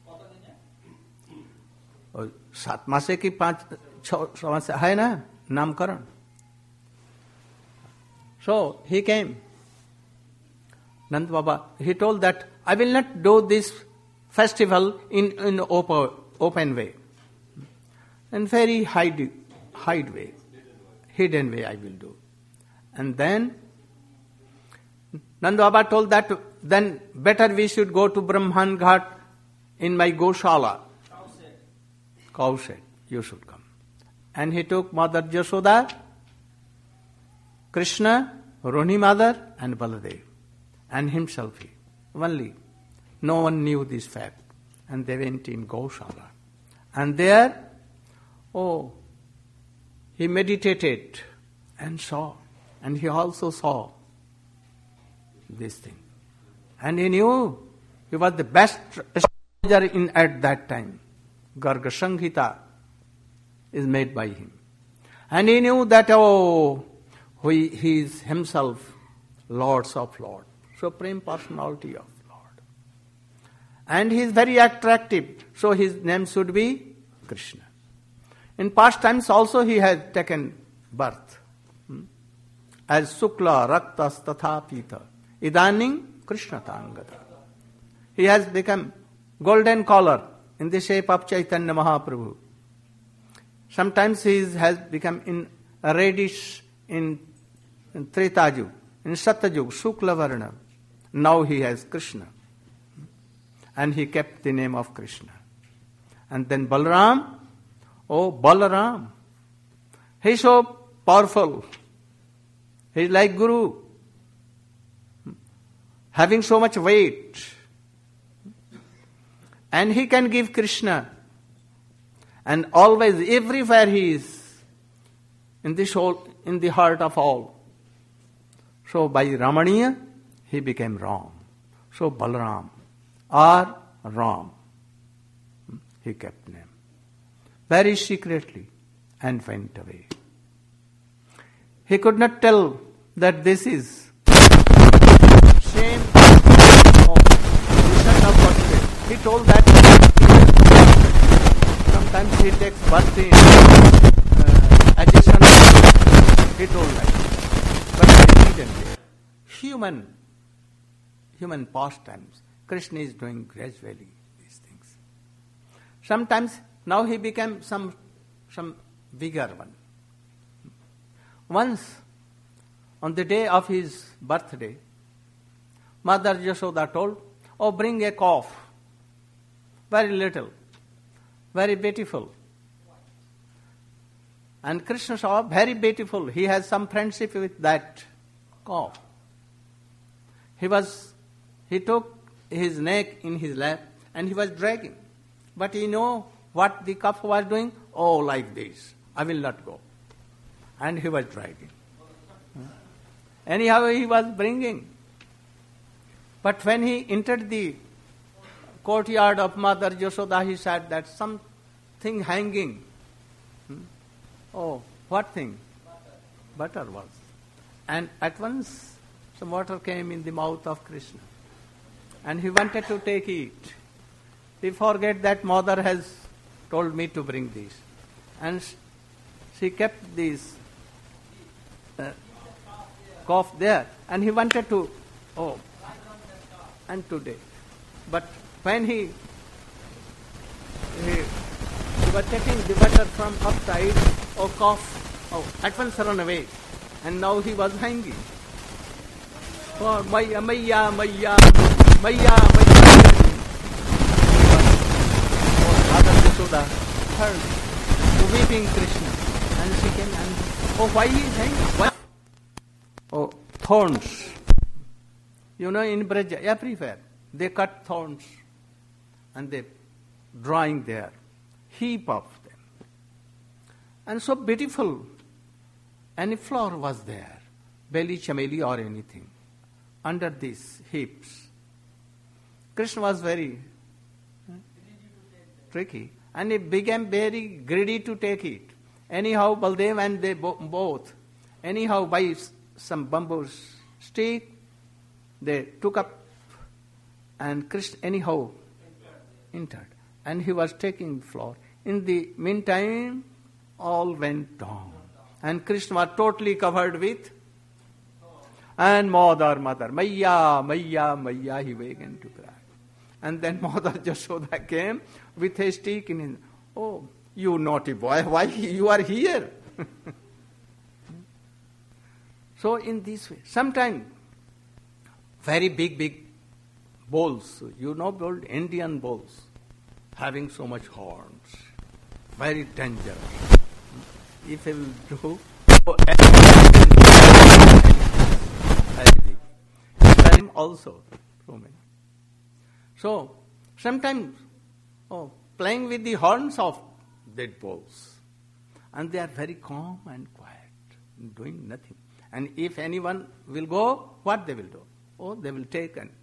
Oh, सात मासे की पांच छह मास है ना नामकरण. So he came. Nand Baba, he told that I will not do this festival in in open open way, in very hide hide way, hidden way I will do. And then Nand Baba told that then better we should go to Brahman Ghat in my Goshala. Cow shed, you should come. And he took Mother Jashoda, Krishna, Rohini mother, and Baladev, and himself he. Only. No one knew this fact. And they went in Goshala. And there, oh, he meditated and saw. And he also saw this thing. And he knew he was the best astrologer in at that time. Garga Sanghita is made by him. And he knew that, oh, he, he is himself Lords of Lord, Supreme Personality of Lord. And he is very attractive, so his name should be Krishna. In past times also he has taken birth. Hmm? As Sukla Raktas Tatha Pita, Idaning Krishna Tangata. He has become golden collar in the shape of Chaitanya Mahaprabhu. Sometimes he has become in a reddish in, in Tretayug, in Satyayug, Shukla Varna. Now he has Krishna. And he kept the name of Krishna. And then Balaram, oh Balaram, he is so powerful. He is like Guru, having so much weight. And he can give Krishna. And always, everywhere he is, in the soul, in the heart of all. So by Ramaniya, he became Ram. So Balaram, or Ram, he kept name. Very secretly, and went away. He could not tell that this is same of the son of Vasudeva. He told that sometimes he takes birth in uh, adjacent. He told that. But he didn't care. Human, human pastimes. Krishna is doing gradually these things. Sometimes now he became some some bigger one. Once, on the day of his birthday, Mother Jashoda told, oh, bring a calf. Very little, very beautiful, And Krishna saw, very beautiful. He has some friendship with that calf. He was, he took his neck in his lap and he was dragging. But he know what the calf was doing? Oh, like this. I will not go. And he was dragging. Anyhow, he was bringing. But when he entered the courtyard of Mother Yashoda, he said that something hanging. Hmm? Oh, what thing? Butter. Butter was. And at once some water came in the mouth of Krishna. And he wanted to take it. He forget that mother has told me to bring this. And she kept this uh, calf there. And he wanted to, oh, and today. But when he, he, he was taking the butter from upside, oh, calf, oh, at once run away. And now he was hanging. Oh, Maya, Maya, Maya, Maya, Maya. Oh, Mother Yashoda heard weeping Krishna. And she came and, oh, why he is hanging? Why? Oh, thorns. You know, in Braja, everywhere, they cut thorns and they drawing there, heap of them. And so beautiful, any flower was there, belly, chameli or anything, under these heaps. Krishna was very hmm, tricky and he became very greedy to take it. Anyhow, Baldev and they bo- both, anyhow by some bamboo stick, they took up and Krishna anyhow entered. And he was taking the floor. In the meantime, all went down. And Krishna was totally covered with and mother, mother, Maya, Maya, Maya, he began to cry. And then Mother Yashoda came with a stick in his, oh, you naughty boy, why you are here? So in this way, sometimes very big, big bulls, you know, old Indian bulls, having so much horns, very dangerous. If he will do, oh, very big. Very also, so many. So, sometimes, oh, playing with the horns of dead bulls, and they are very calm and quiet, doing nothing. And if anyone will go, what they will do? Oh, they will take and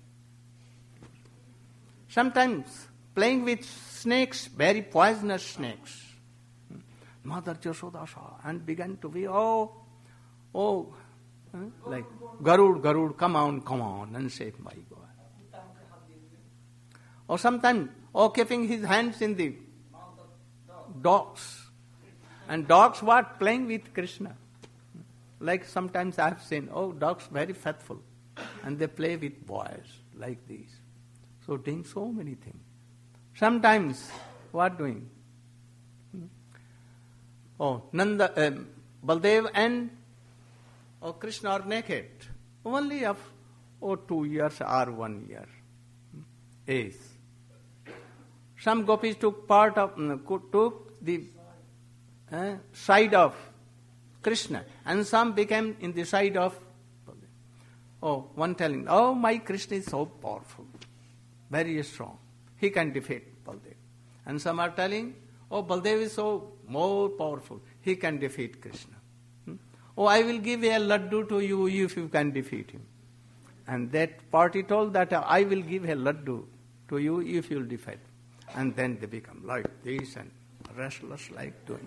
sometimes playing with snakes, very poisonous snakes. Mother Yashoda saw and began to be, oh, oh, huh? like, Garud, Garud, come on, come on, and save my boy. Or sometimes, oh, keeping his hands in the dogs. And dogs were playing with Krishna. Like sometimes I have seen, oh, dogs very faithful. And they play with boys like this. So doing so many things. Sometimes, what doing? Hmm? Oh, Nanda, um, Baldev and oh, Krishna are naked. Only of oh, two years or one year age. Some gopis took part of, took the uh, side of Krishna, and some became in the side of Baldev. Oh, one telling, oh, my Krishna is so powerful, very strong. He can defeat Baldev. And some are telling, oh, Baldev is so more powerful. He can defeat Krishna. Hmm? Oh, I will give a laddu to you if you can defeat him. And that party told that uh, I will give a laddu to you if you will defeat. And then they become like this and restless like doing.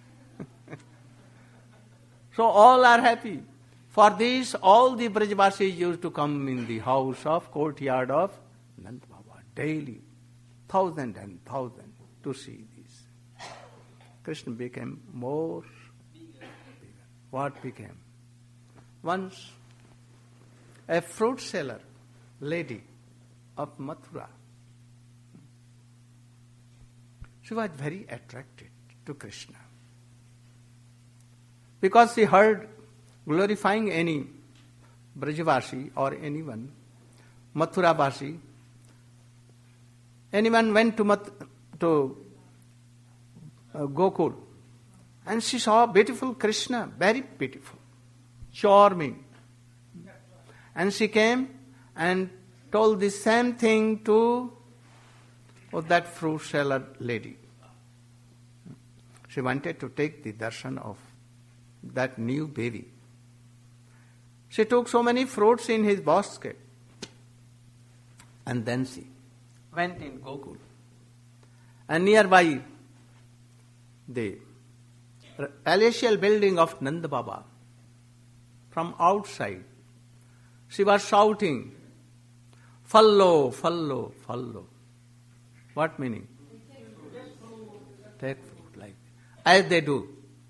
So all are happy. For this, all the Brajvasis used to come in the house of, courtyard of Nanda Baba daily, thousand and thousand, to see this. Krishna became more bigger. What became? Once, a fruit seller lady of Mathura, she was very attracted to Krishna. Because she heard glorifying any Brajavasi or anyone, Mathura-vasi, anyone went to, Mat- to uh, Gokul And she saw beautiful Krishna, very beautiful, charming. And she came and told the same thing to oh, that fruit seller lady. She wanted to take the darshan of that new baby. She took so many fruits in his basket. And then she went in Gokul. And nearby the palatial building of Nanda Baba, from outside, she was shouting, "Follow, follow, follow." What meaning? Take fruit, like as they do.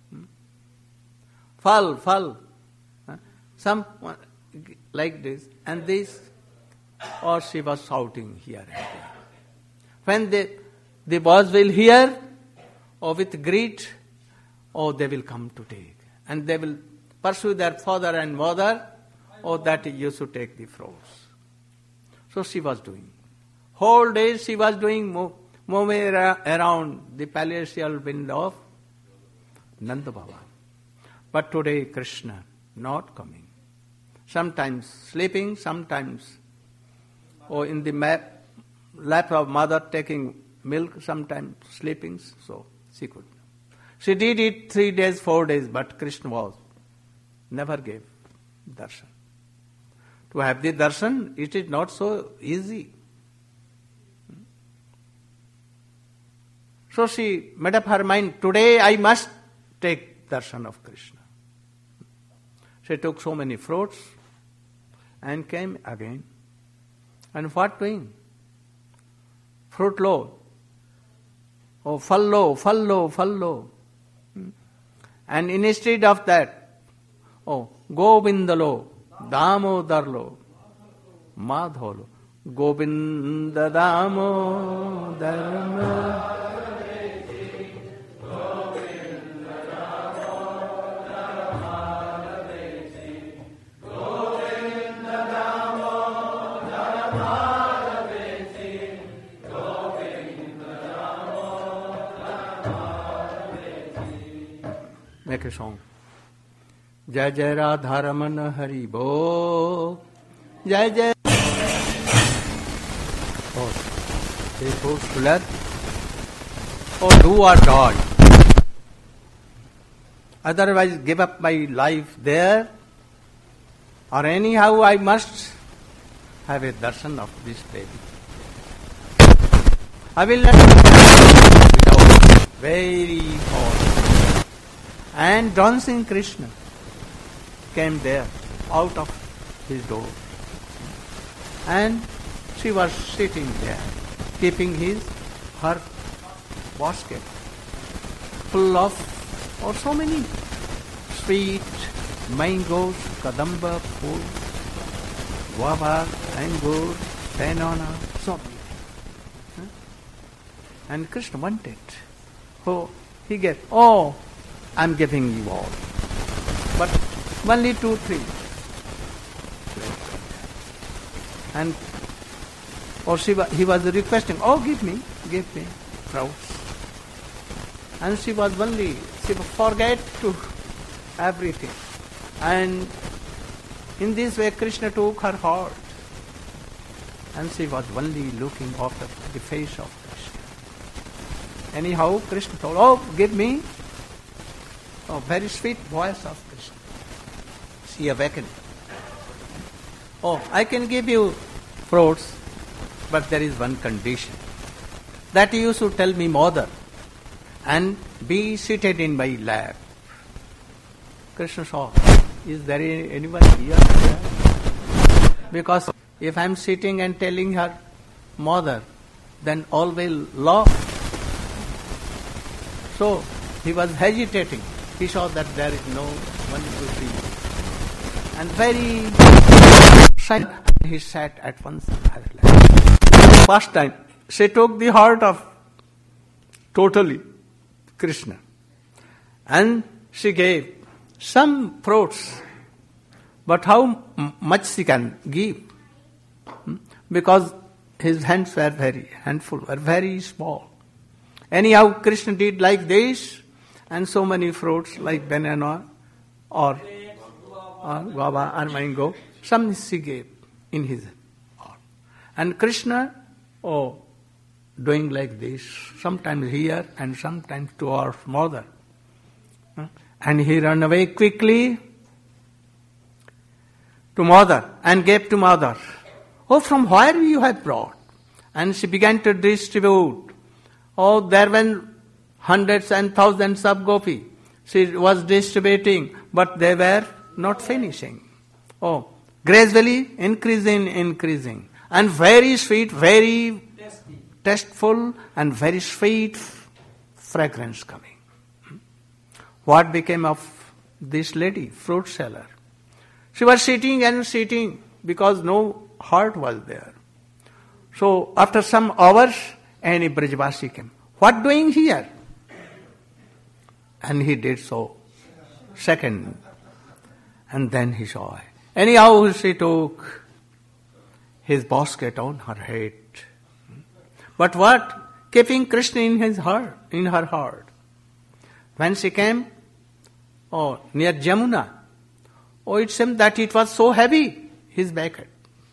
Fall, fall. Some like this, and this, or she was shouting here and there. When they, the boys will hear, or with greed, or they will come to take. And they will pursue their father and mother, or that you should take the fruits. So she was doing. Whole day she was doing, moving around the palatial window of Nanda Baba. But today Krishna not coming. Sometimes sleeping, sometimes or in the map, lap of mother taking milk, sometimes sleeping, so she could. She did it three days, four days, but Krishna was, never gave darshan. To have the darshan, it is not so easy. So she made up her mind, today I must take darshan of Krishna. She took so many fruits and came again. And what doing? Fruit low. Oh, follow, follow, follow. And instead of that, oh, Govindalo, Damodarlo, Madholo, Govinda Damodarlo. Make a song. Jai Jai Radharamana Hari Bo. Jai Jai. Oh, they go fuller. Oh, do or die. Otherwise, give up my life there. Or anyhow, I must have a darshan of this baby. I will not without very hard. And dancing Krishna came there out of his door. And she was sitting there, keeping his her basket full of or so many sweet mangoes, kadamba, food, guava, angur, banana, so many. And Krishna wanted. So he gave, oh, I'm giving you all. But only two, three. And or she was, he was requesting, oh, give me, give me fruits. And she was only, she forget to everything. And in this way Krishna took her heart. And she was only looking after the face of Krishna. Anyhow, Krishna told, oh, give me. Oh, very sweet voice of Krishna. She awakened. Oh, I can give you fruits, but there is one condition. That you should tell me mother and be seated in my lap. Krishna saw, is there anyone here? Because if I am sitting and telling her mother, then all will laugh. So he was hesitating. He saw that there is no one to see. And very silent, he sat at once in her lap. First time, she took the heart of totally Krishna. And she gave some fruits. But how much she can give? Because his hands were very handful, were very small. Anyhow, Krishna did like this, and so many fruits like banana or, or guava or mango. Some she gave in his heart. And Krishna, oh, doing like this, sometimes here and sometimes to our mother. And he ran away quickly to mother and gave to mother. Oh, from where you have brought? And she began to distribute. Oh, there were hundreds and thousands of gopi. She was distributing, but they were not finishing. Oh, gradually increasing, increasing. And very sweet, very Tasty. tasteful, and very sweet fragrance coming. What became of this lady, fruit seller? She was sitting and sitting because no heart was there. So after some hours, any Brajvasi came. What doing here? And he did so. Second. And then he saw. Anyhow, she took his basket on her head. But what? Keeping Krishna in his heart, in her heart. When she came, oh, near Jamuna, oh, it seemed that it was so heavy, his basket.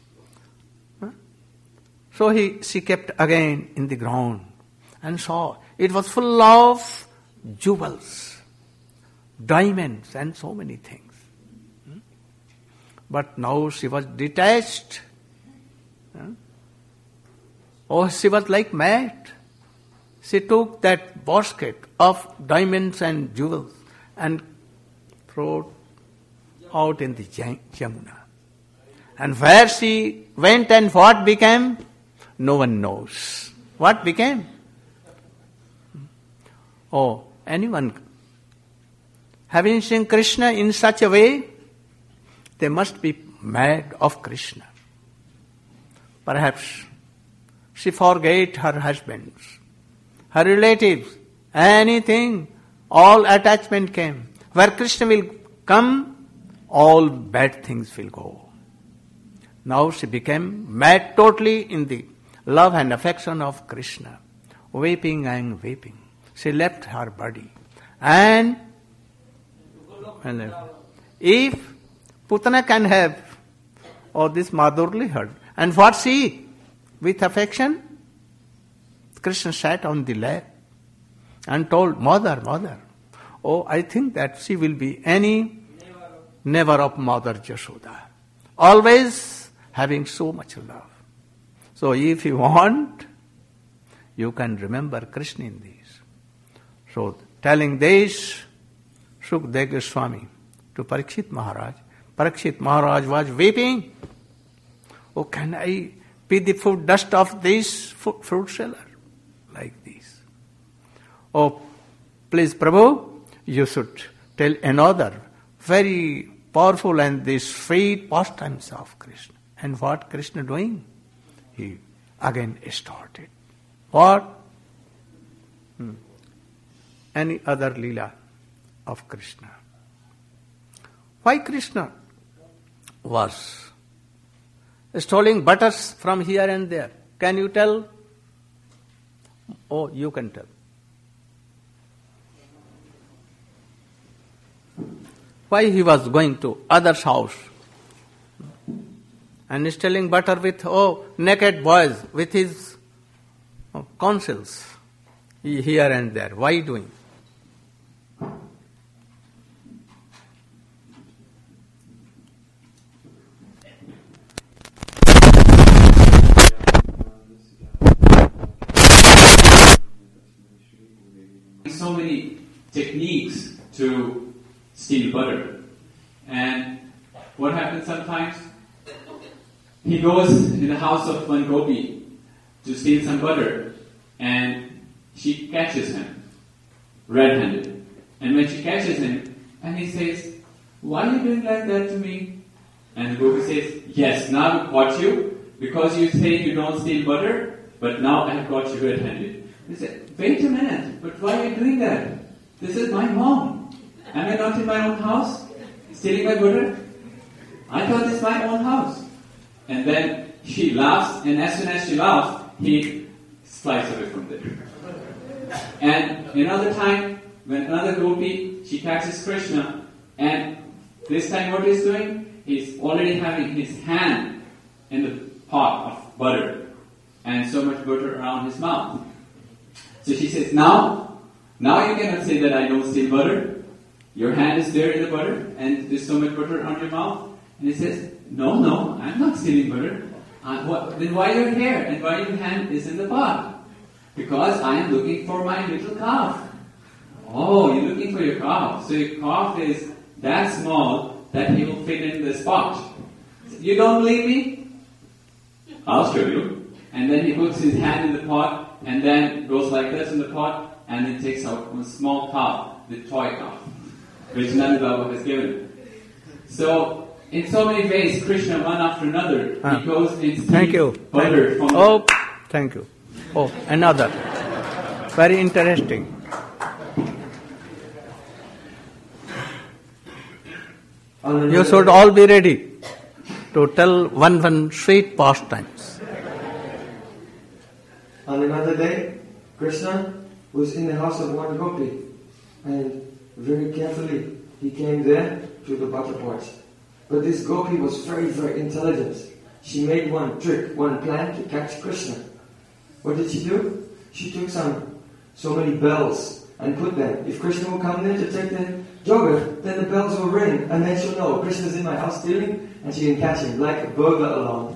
So he, she kept again in the ground and saw it was full of jewels, diamonds, and so many things. But now she was detached. Oh, she was like mad. She took that basket of diamonds and jewels and threw it out in the Jamuna. And where she went and what became, no one knows. What became? Oh, anyone having seen Krishna in such a way, they must be mad of Krishna. Perhaps she forget her husbands, her relatives, anything, all attachment came. Where Krishna will come, all bad things will go. Now she became mad totally in the love and affection of Krishna, weeping and weeping. She left her body. And if Putana can have, or this Madhurli heard, and what she, with affection, Krishna sat on the lap and told, Mother, Mother, oh, I think that she will be any never of Mother Jashoda. Always having so much love. So if you want, you can remember Krishna in this. So telling this, Shukdev Goswami to Parikshit Maharaj. Parikshit Maharaj was weeping. Oh, can I be the food dust of this fruit seller? Like this. Oh, please Prabhu, you should tell another very powerful and the sweet pastimes of Krishna. And what Krishna doing? He again started. What? Hmm. Any other lila of Krishna. Why Krishna was stealing butters from here and there? Can you tell? Oh, you can tell. Why he was going to other's house and stealing butter with, oh, naked boys, with his oh, counsels here and there. Why doing? So many techniques to steal butter. And what happens sometimes? He goes in the house of one gopi to steal some butter, and she catches him red-handed. And when she catches him, and he says, "Why are you doing like that to me?" And the gopi says, "Yes, now I've caught you, because you say you don't steal butter, but now I have got you red-handed." He said, "Wait a minute, but why are you doing that? This is my home. Am I not in my own house? Stealing my butter? I thought this is my own house." And then she laughs, and as soon as she laughs, he flies away from there. And another time, when another gopi, she catches Krishna, and this time what he's doing, he's already having his hand in the pot of butter, and so much butter around his mouth. So she says, now, now you cannot say that I don't steal butter. Your hand is there in the butter, and there's so much butter on your mouth. And he says, no, no, I'm not stealing butter. Uh, what, then why your hair and why your hand is in the pot? Because I am looking for my little calf. Oh, you're looking for your calf. So your calf is that small that he will fit in this pot. You don't believe me? I'll show you. And then he puts his hand in the pot and then goes like this in the pot and then takes out one small calf, the toy calf, which Nanda Baba has given. So, in so many ways, Krishna, one after another, Ah. he goes and steals Thank you. butter from Oh, thank you. Oh, another. Very interesting. You should all be ready to tell one one sweet pastimes. On another day, Krishna was in the house of one gopi, and very carefully he came there to the butter pot. But this gopi was very, very intelligent. She made one trick, one plan to catch Krishna. What did she do? She took some, so many bells and put them. If Krishna will come there to take the yogurt, then the bells will ring, and then she'll know Krishna's in my house stealing, and she can catch him like a burglar alarm.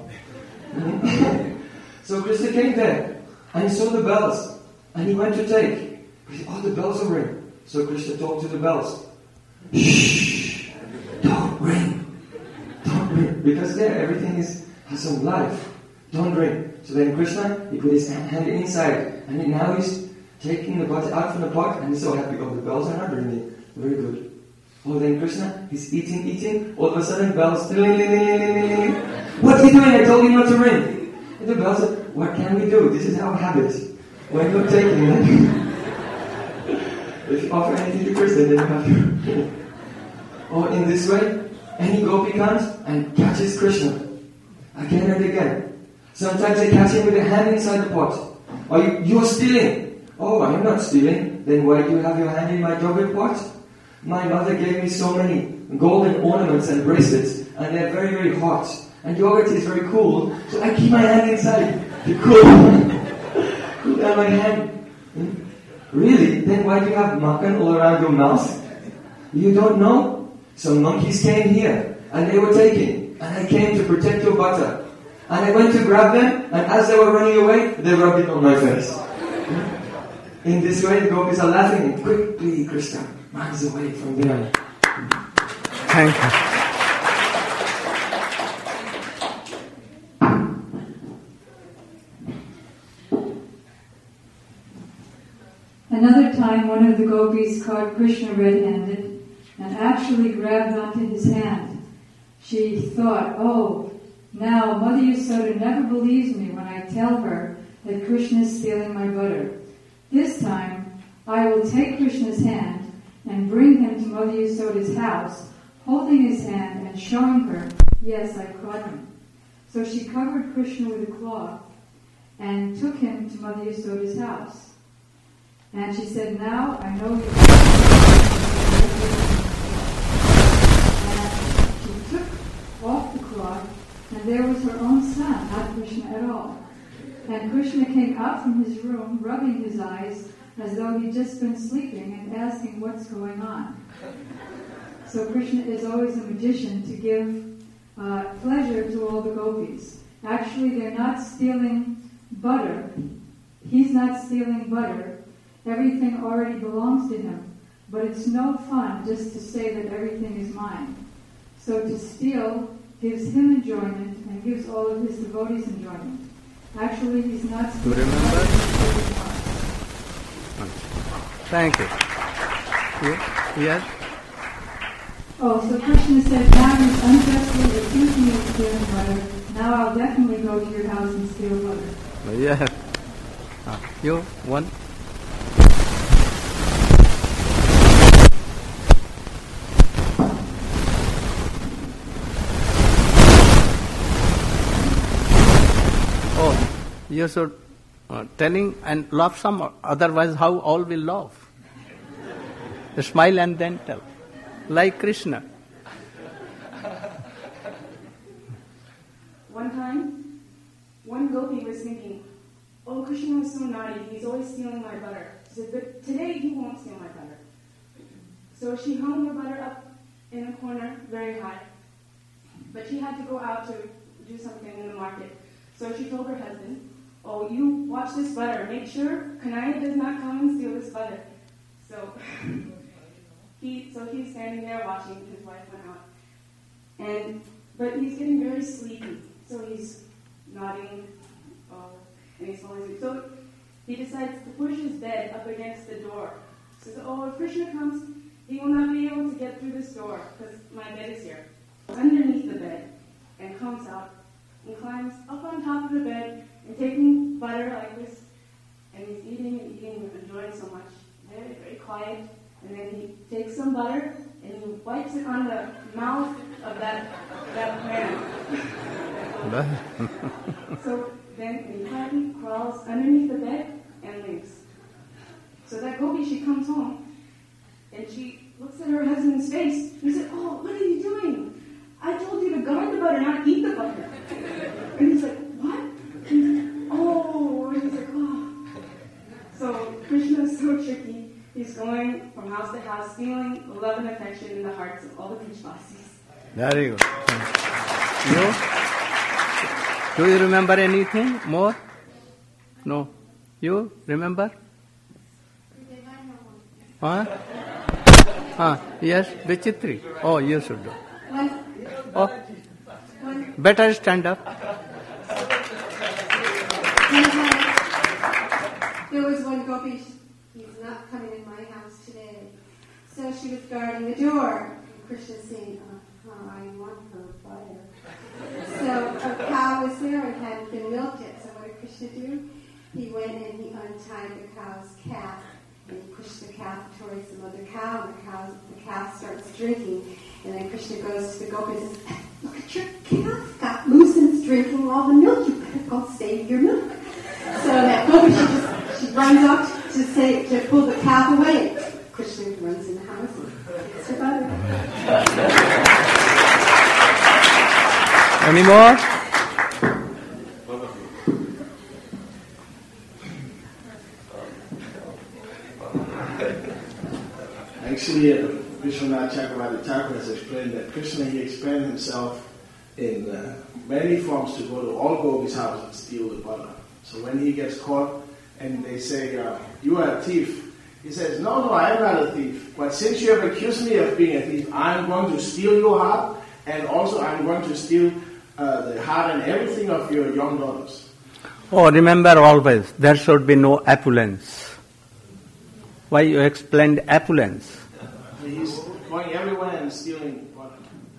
So Krishna came there, and he saw the bells, and he went to take. He said, oh, the bells will ring. So Krishna talked to the bells. Shh! Don't ring! Don't ring! Because there, everything is has some life. Don't ring. So then Krishna, he put his hand inside, and he, now he's taking the butter out from the pot, and he's so happy. Oh, the bells are not ringing. Very good. Oh, then Krishna, he's eating, eating. All of a sudden, bells. Ding, ding, ding, ding, ding, ding. What are you doing? I told you not to ring. And the bells said, what can we do? This is our habit. When you're taking it, if you offer anything to Krishna, then you have to. Or in this way, any gopi comes and catches Krishna again and again. Sometimes they catch him with a hand inside the pot. Or you, you're stealing. Oh, I'm not stealing. Then why do you have your hand in my yogurt pot? My mother gave me so many golden ornaments and bracelets, and they're very, very hot. And yogurt is very cool, so I keep my hand inside to cool, cool down my hand. Hmm? Really? Then why do you have makan all around your mouth? You don't know? Some monkeys came here, and they were taking, and I came to protect your butter. And I went to grab them, and as they were running away, they rubbed it on my face. In this way, the gopis are laughing, and quickly Krishna runs away from them. Thank you. Another time, one of the gopis caught Krishna red-handed and actually grabbed onto his hand. She thought, oh, now Mother Yasoda never believes me when I tell her that Krishna is stealing my butter. This time, I will take Krishna's hand and bring him to Mother Yasoda's house, holding his hand and showing her, yes, I caught him. So she covered Krishna with a cloth and took him to Mother Yasoda's house. And she said, now I know you. And she took off the cloth, and there was her own son, not Krishna at all. And Krishna came out from his room, rubbing his eyes as though he'd just been sleeping and asking what's going on. So Krishna is always a magician to give uh, pleasure to all the gopis. Actually, they're not stealing butter. He's not stealing butter. Everything already belongs to him. But it's no fun just to say that everything is mine. So to steal gives him enjoyment and gives all of his devotees enjoyment. Actually, he's not stealing remember? butter, he's stealing butter. Thank you. Yes? Oh, so Krishna said, now he's unjustly accusing me of stealing butter. Now I'll definitely go to your house and steal butter. Yes. Ah, you, one. Oh, you should uh, telling and laugh some, otherwise how all will laugh? Smile and then tell. Like Krishna. One time, one gopi was thinking, oh, Krishna was so naughty, he's always stealing my butter. She said, but today he won't steal my butter. So she hung her butter up in a corner very high. But she had to go out to do something in the market. So she told her husband, oh, you watch this butter. Make sure Kanaya does not come and steal this butter. So he, so he's standing there watching. His wife went out. And, but he's getting very sleepy. So he's nodding, uh, and he's falling asleep. So he decides to push his bed up against the door. He says, oh, if Krishna comes, he will not be able to get through this door because my bed is here. Underneath the bed, and comes out and climbs up on top of the bed and taking butter like this, and he's eating and eating and enjoying so much. Very, very quiet. And then he takes some butter and he wipes it on the mouth of that that man. So then he quietly crawls underneath the bed and leaves. So that gopi, she comes home and she looks at her husband's face. He said, oh, what are you doing? I told you to guard the butter, not eat the butter. And he's like, what? He's like, oh, and he's like, oh. So Krishna is so tricky. He's going from house to house, stealing love and affection in the hearts of all the Brajvasis. Very good. You? Do you remember anything more? No. You remember? Huh? Huh? Yes, Vichitri. Oh, you should do. Oh, better stand up. There was one gopi, he's not coming in my house today. So she was guarding the door. And Krishna saying, oh, I want her butter. So a cow was there and hadn't been milked yet. So what did Krishna do? He went and he untied the cow's calf. And he pushed the calf towards some other cow, and the, cow, the calf starts drinking. And then Krishna goes to the gopi and says, look at your calf got loose and it's drinking all the milk. You better go save your milk. So that gopi, she just she runs up to say to pull the calf away. Krishna runs in the house and gets her butter. Any more? Actually, uh, Vishwanath Chakravarti Thakur has explained that Krishna, he explained himself in uh, many forms to go to all gopis' house and steal the butter. So when he gets caught and they say, uh, you are a thief, he says, no, no, I am not a thief. But since you have accused me of being a thief, I am going to steal your heart, and also I am going to steal uh, the heart and everything of your young daughters. Oh, remember always, there should be no opulence. Why you explained opulence? He's going everywhere and stealing butter.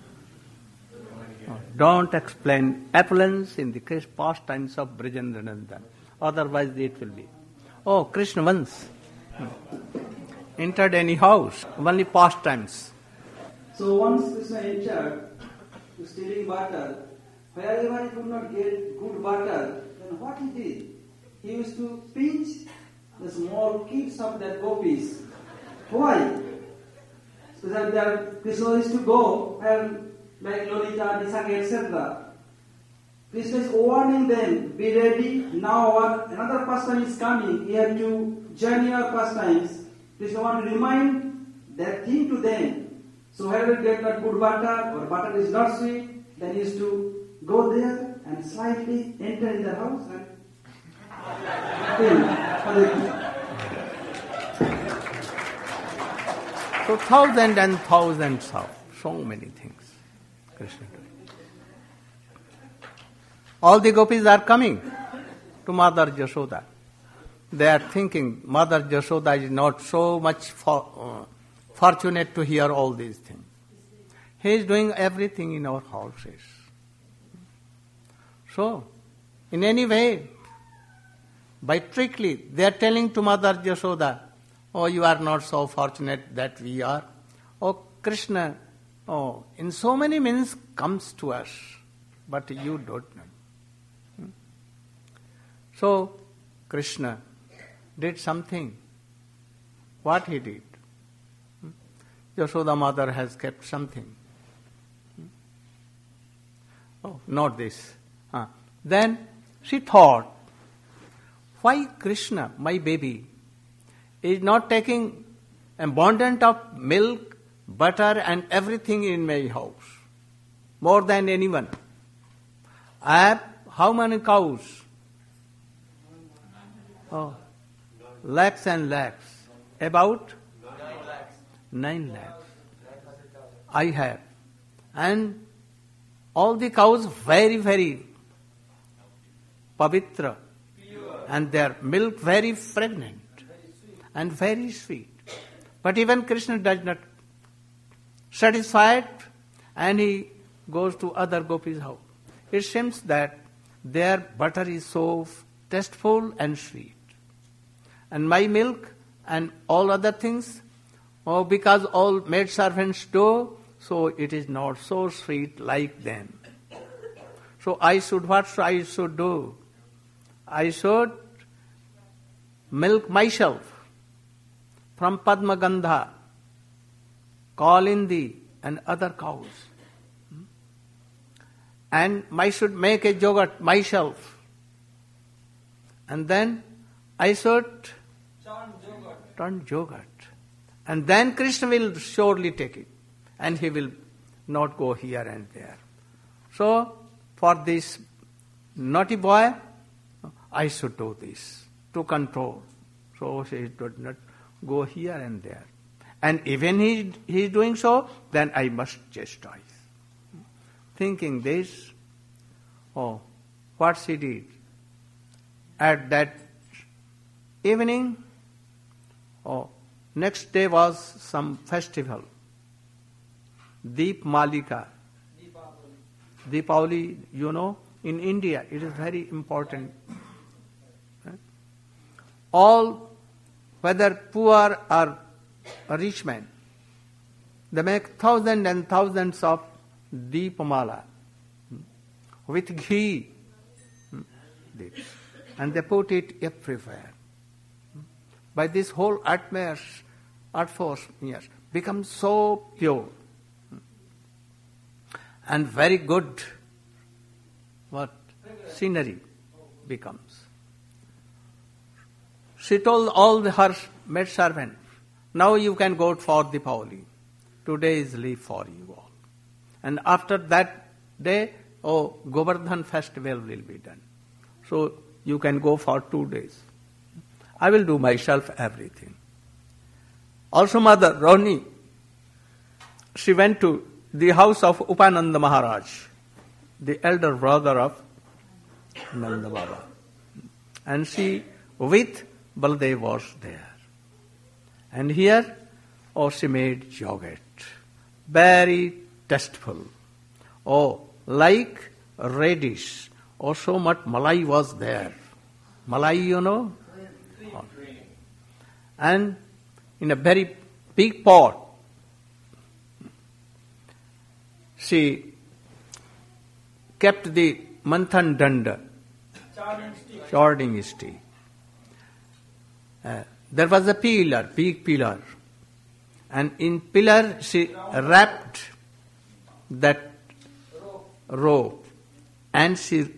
Don't explain opulence in the pastimes of Brajendranandan. Otherwise it will be. Oh, Krishna once entered any house, only pastimes. So once Krishna entered to stealing butter, wherever he could not get good butter, then what he did? He used to pinch the small kids of that gopis. Why? So that there, Krishna used to go and like Lolita, Nisaki, et cetera. Krishna is warning them, be ready, now our, another pastime is coming, we have to journey our pastimes. Krishna want to remind that thing to them. So wherever you get that good butter, or butter is not sweet, then he used to go there and slightly enter in the house and so thousands and thousands of so many things Krishna doing. All the gopis are coming to Mother Yashoda. They are thinking Mother Yashoda is not so much for, uh, fortunate to hear all these things. He is doing everything in our houses. So, in any way, by trickery, they are telling to Mother Yashoda, oh, you are not so fortunate that we are. Oh, Krishna, oh, in so many means comes to us, but you don't know. Hmm? So, Krishna did something. What he did? Hmm? Yashoda mother has kept something. Oh, not this. Ah. Then she thought, why Krishna, my baby, is not taking abundance of milk, butter and everything in my house, more than anyone. I have how many cows? Oh, lakhs and lakhs. About? Nine lakhs. Nine lakhs. I have. And all the cows very, very pavitra. And their milk very fragrant and very sweet. But even Krishna does not satisfied and he goes to other gopis' house. It seems that their butter is so tasteful and sweet. And my milk and all other things, oh, because all maid servants do, so it is not so sweet like them. So I should, what I should do? I should milk myself from Padma Gandha, Kalindi and other cows. And I should make a yogurt myself. And then I should turn yogurt. And then Krishna will surely take it. And he will not go here and there. So, for this naughty boy, I should do this to control. So he did not go here and there. And even he, he is doing so, then I must chastise. Thinking this, oh, what she did. At that evening, oh, next day was some festival. Deep Malika. Deepavali, you know, in India, it is very important. All, whether poor or rich men, they make thousands and thousands of Deepamala with ghee. And they put it everywhere. By this whole atmosphere, atmosphere becomes so pure and very good. What scenery becomes. She told all the, her maid servants, now you can go for Deepavali. Today is leave for you all. And after that day, oh, Govardhan festival will be done. So you can go for two days. I will do myself everything. Also Mother Roni, she went to the house of Upananda Maharaj, the elder brother of Nanda Baba. And she, with Baldev, was there. And here, oh, she made yogurt. Very tasteful. Oh, like radish. Oh, so much malai was there. Malai, you know? Oh. And in a very big pot, she kept the manthan danda, chording stick. Uh, there was a pillar, big pillar. And in pillar she wrapped that rope and she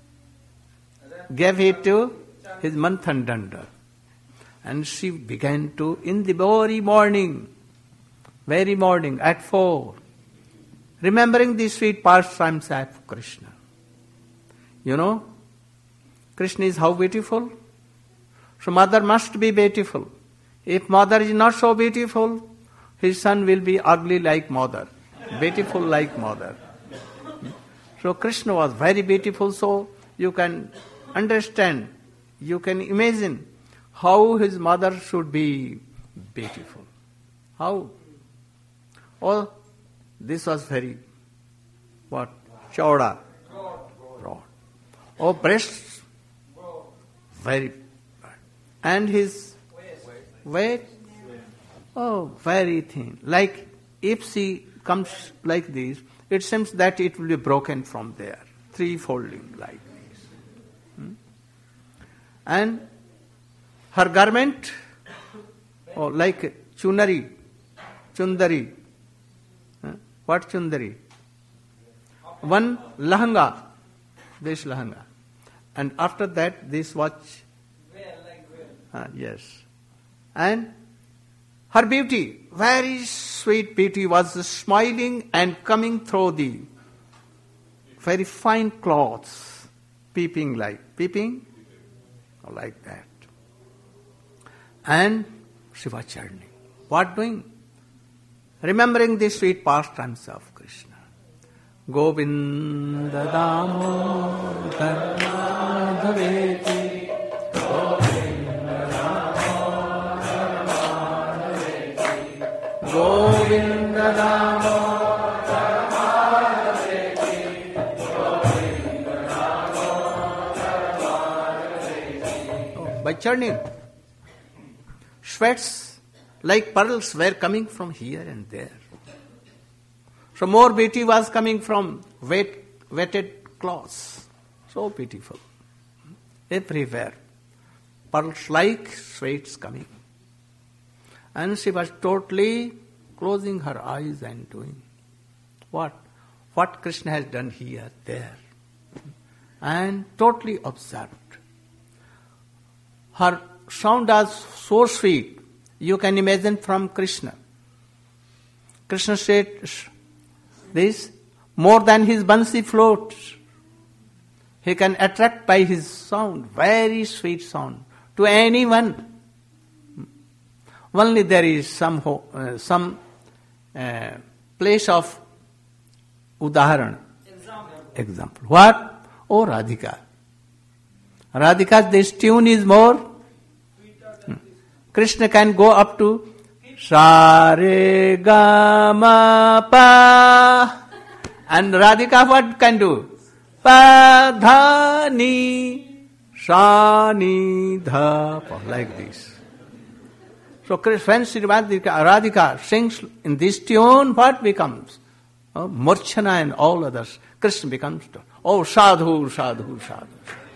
gave it to his manthan danda. And she began to, in the very morning, very morning, at four, remembering the sweet pastimes of Krishna. You know, Krishna is how beautiful. So mother must be beautiful. If mother is not so beautiful, his son will be ugly like mother, beautiful like mother. So Krishna was very beautiful, so you can understand, you can imagine how his mother should be beautiful. How? Oh, this was very, what? Chauda. Broad. Oh, breasts. Very bad. And his weight? Oh, very thin. Like if she comes like this, it seems that it will be broken from there. Three folding like this. Hmm? And her garment, oh, like chunari, Chundari. Huh? What Chundari? One lahanga. This lahanga. And after that, this watch. Ah, yes. And her beauty, very sweet beauty, was smiling and coming through the very fine cloths, peeping like, peeping like that. And she was churning. What doing? Remembering the sweet pastimes of Krishna. Govinda Damodar Madhaveti Govinda Damodar Madhaveti Govinda Damodar Madhaveti Govinda Damodar Madhaveti. By churning, sweats like pearls were coming from here and there. So more beauty was coming from wet, wetted cloths. So beautiful. Everywhere. Pearls like sweats coming. And she was totally closing her eyes and doing what? What Krishna has done here, there. And totally observed. Her sound was so sweet. You can imagine from Krishna. Krishna said this, more than his bansi floats. He can attract by his sound, very sweet sound, to anyone. Only there is some uh, some uh, place of udaharan. Example. Example. What? Oh, Radhika. Radhika, this tune is more. Hmm. Krishna can go up to Sa Re Ga Ma Pa. And Radhika what can do? Pa Dha Ni Sa Ni Dha Pa. Like this. So when Sri Radhika sings in this tune, what becomes? Oh, Murchana and all others. Krishna becomes, oh, sadhu, sadhu, sadhu.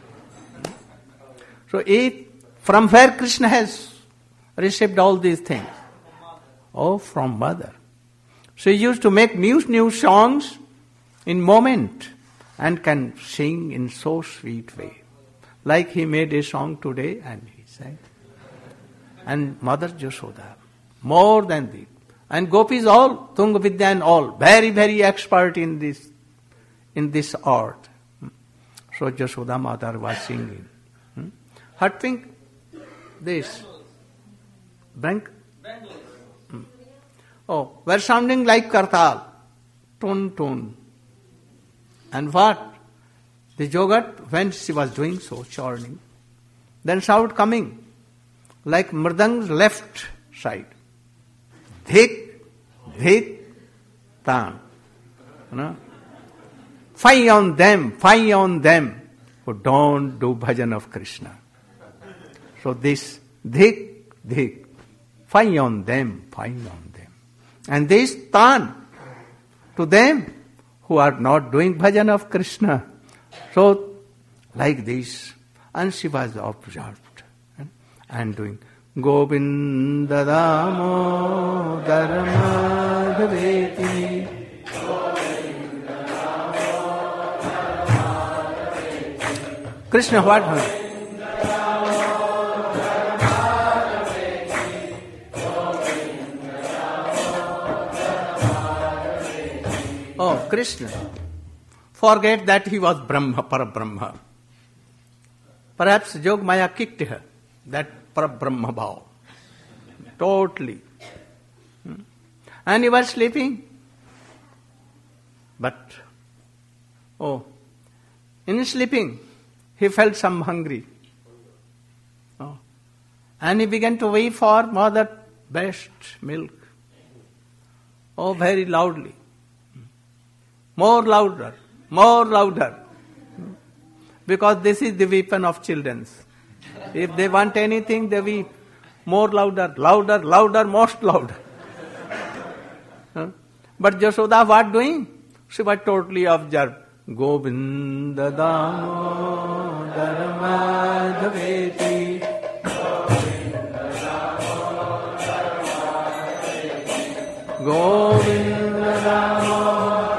So if, from where Krishna has received all these things? Oh, from mother. She used to make new, new songs in moment and can sing in so sweet way. Like he made a song today and he sang. And Mother Jashoda, more than this. And gopis all, Tunga Vidya and all, very, very expert in this, in this art. So Jashoda Mother was singing. Hmm? Her think this. Bank? Hmm. Oh, were sounding like Kartal. Tune, tune. And what? The Jogat, when she was doing so, churning, then sound coming. Like Mridang's left side. Dhik, dhik, tan. You know? Fie on them, fie on them who don't do bhajan of Krishna. So this dhik, dhik, fie on them, fie on them. And this tan to them who are not doing bhajan of Krishna. So like this. And she was observed. And doing Govinda Damodar Madhaveti. Krishna what? Oh, Krishna. Forget that he was Brahma, Parabrahma. Perhaps Jog Maya kicked her. That Parabrahma bhav. Totally. And he was sleeping. But, oh, in sleeping, he felt some hungry. Oh. And he began to weep for mother breast milk. Oh, very loudly. More louder, more louder. Because this is the weapon of children. If they want anything, they weep. More louder, louder, louder, most louder. Huh? But Jashoda what doing? She was totally observed. Govinda Damodar Madhaveti. Govinda Damodar.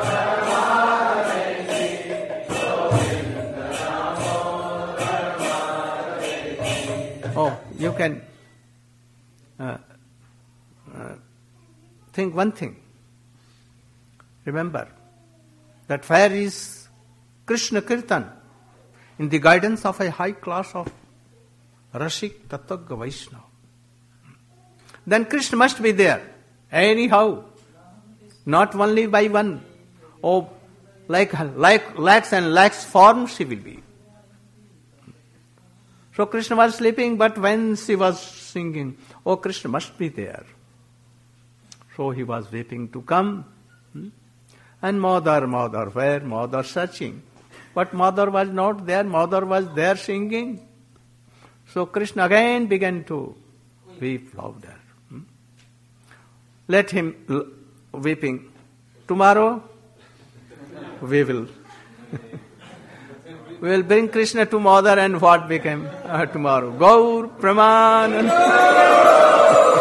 Oh, you can uh, uh, think one thing. Remember that where is Krishna Kirtan? In the guidance of a high class of Rashik Tattva Vaishnava. Then Krishna must be there. Anyhow. Not only by one. Oh, like, like lakhs and lakhs forms he will be. So Krishna was sleeping, but when she was singing, oh, Krishna must be there. So he was waiting to come. And mother, mother, where? Mother searching. But mother was not there, mother was there singing. So Krishna again began to weep louder. Let him l- weeping. Tomorrow, we will. We will bring Krishna to mother, and what became uh, tomorrow? Gaur Pramanand.